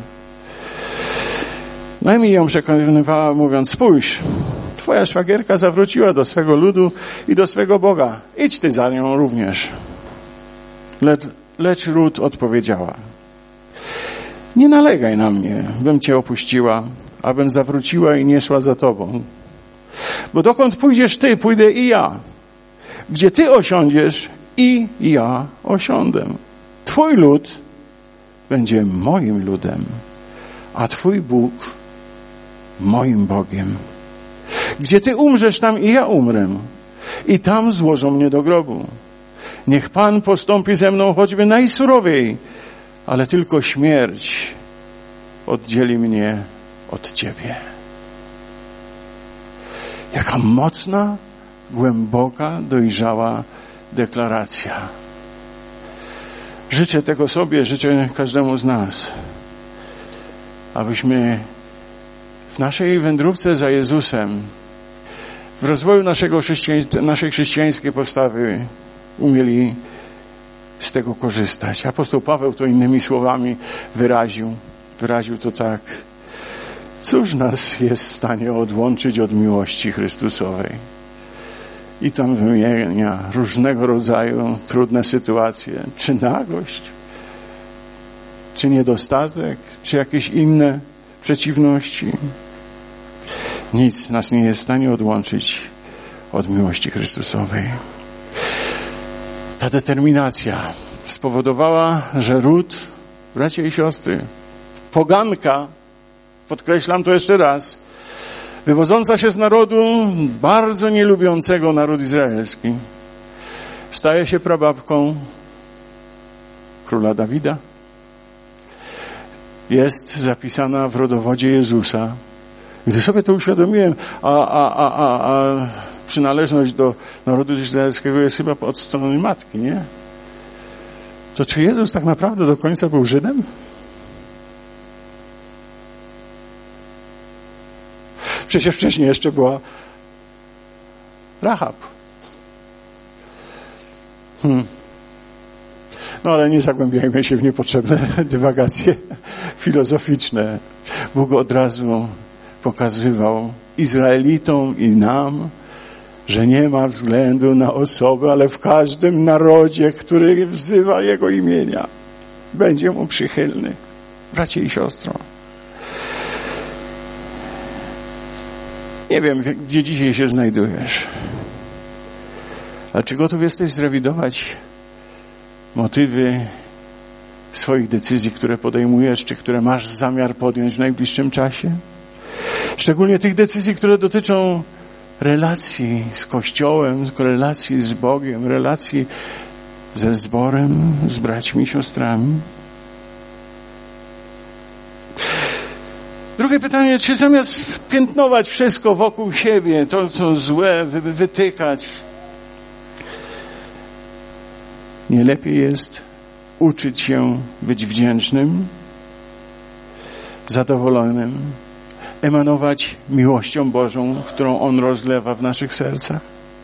Naomi ją przekonywała, mówiąc, spójrz, twoja szwagierka zawróciła do swego ludu i do swego Boga. Idź ty za nią również. Lecz, lecz Rut odpowiedziała, nie nalegaj na mnie, bym cię opuściła, abym zawróciła i nie szła za tobą. Bo dokąd pójdziesz ty, pójdę i ja. Gdzie ty osiądziesz, i ja osiądę. Twój lud będzie moim ludem, a twój Bóg moim Bogiem. Gdzie ty umrzesz, tam i ja umrę. I tam złożą mnie do grobu. Niech Pan postąpi ze mną choćby najsurowiej, ale tylko śmierć oddzieli mnie od Ciebie. Jaka mocna, głęboka, dojrzała deklaracja. Życzę tego sobie, życzę każdemu z nas, abyśmy w naszej wędrówce za Jezusem, w rozwoju naszego chrześcijaństwa, naszej chrześcijańskiej postawy umieli z tego korzystać. Apostoł Paweł to innymi słowami wyraził. Wyraził to tak. Cóż nas jest w stanie odłączyć od miłości Chrystusowej? I tam wymienia różnego rodzaju trudne sytuacje. Czy nagość? Czy niedostatek? Czy jakieś inne przeciwności? Nic nas nie jest w stanie odłączyć od miłości Chrystusowej. Ta determinacja spowodowała, że Rut, bracia i siostry, poganka, podkreślam to jeszcze raz, wywodząca się z narodu bardzo nielubiącego naród izraelski, staje się prababką króla Dawida. Jest zapisana w rodowodzie Jezusa. Gdy sobie to uświadomiłem, a, a, a, a, a przynależność do narodu izraelskiego jest chyba od strony matki, nie? To czy Jezus tak naprawdę do końca był Żydem? Przecież wcześniej jeszcze była Rahab. Hmm. No ale nie zagłębiajmy się w niepotrzebne dywagacje filozoficzne. Bóg od razu pokazywał Izraelitom i nam, że nie ma względu na osobę, ale w każdym narodzie, który wzywa Jego imienia, będzie Mu przychylny. Bracie i siostro. Nie wiem, gdzie dzisiaj się znajdujesz, ale czy gotów jesteś zrewidować motywy swoich decyzji, które podejmujesz, czy które masz zamiar podjąć w najbliższym czasie. Szczególnie tych decyzji, które dotyczą relacji z Kościołem, relacji z Bogiem, relacji ze zborem, z braćmi i siostrami. Drugie pytanie, czy zamiast piętnować wszystko wokół siebie, to co złe, wy, wytykać, nie lepiej jest uczyć się być wdzięcznym, zadowolonym, emanować miłością Bożą, którą On rozlewa w naszych sercach?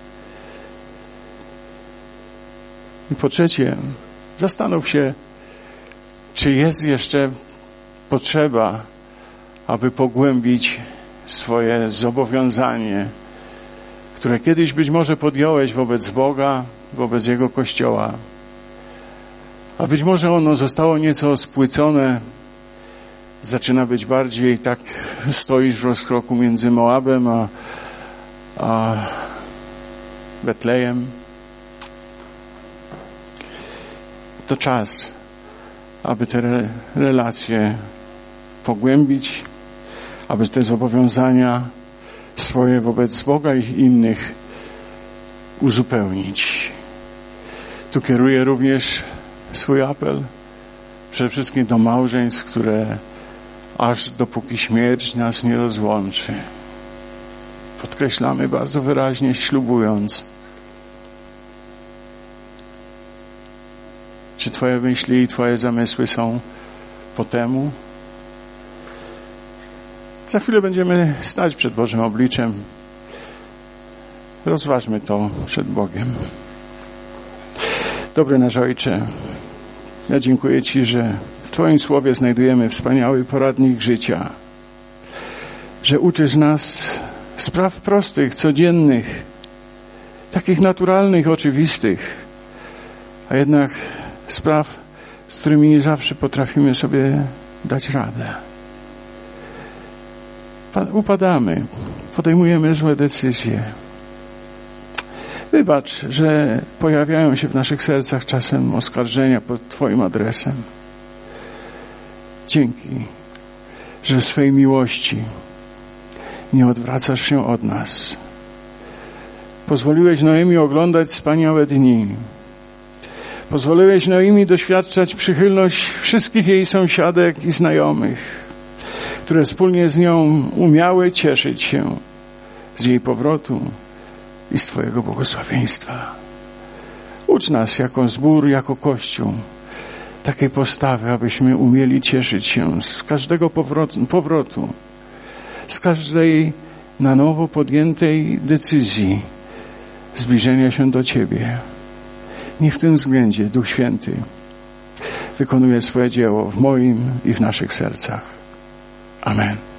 I po trzecie, zastanów się, czy jest jeszcze potrzeba, aby pogłębić swoje zobowiązanie, które kiedyś być może podjąłeś wobec Boga, wobec Jego Kościoła, a być może ono zostało nieco spłycone, zaczyna być bardziej tak, stoisz w rozkroku między Moabem a, a Betlejem. To czas, aby te re, relacje pogłębić, aby te zobowiązania swoje wobec Boga i innych uzupełnić. Tu kieruję również swój apel przede wszystkim do małżeństw, które aż dopóki śmierć nas nie rozłączy. Podkreślamy bardzo wyraźnie, ślubując. Czy Twoje myśli i Twoje zamysły są po temu? Za chwilę będziemy stać przed Bożym obliczem. Rozważmy to przed Bogiem. Dobry nasz Ojcze, ja dziękuję Ci, że w Twoim Słowie znajdujemy wspaniały poradnik życia, że uczysz nas spraw prostych, codziennych, takich naturalnych, oczywistych, a jednak spraw, z którymi nie zawsze potrafimy sobie dać radę. Upadamy, podejmujemy złe decyzje. Wybacz, że pojawiają się w naszych sercach czasem oskarżenia pod Twoim adresem. Dzięki, że w swej miłości nie odwracasz się od nas. Pozwoliłeś Noemi oglądać wspaniałe dni. Pozwoliłeś Noemi doświadczać przychylność wszystkich jej sąsiadek i znajomych, które wspólnie z nią umiały cieszyć się z jej powrotu i z Twojego błogosławieństwa. Ucz nas jako zbór, jako Kościół takiej postawy, abyśmy umieli cieszyć się z każdego powrotu, powrotu z każdej na nowo podjętej decyzji zbliżenia się do Ciebie. Niech w tym względzie Duch Święty wykonuje swoje dzieło w moim i w naszych sercach. Amen.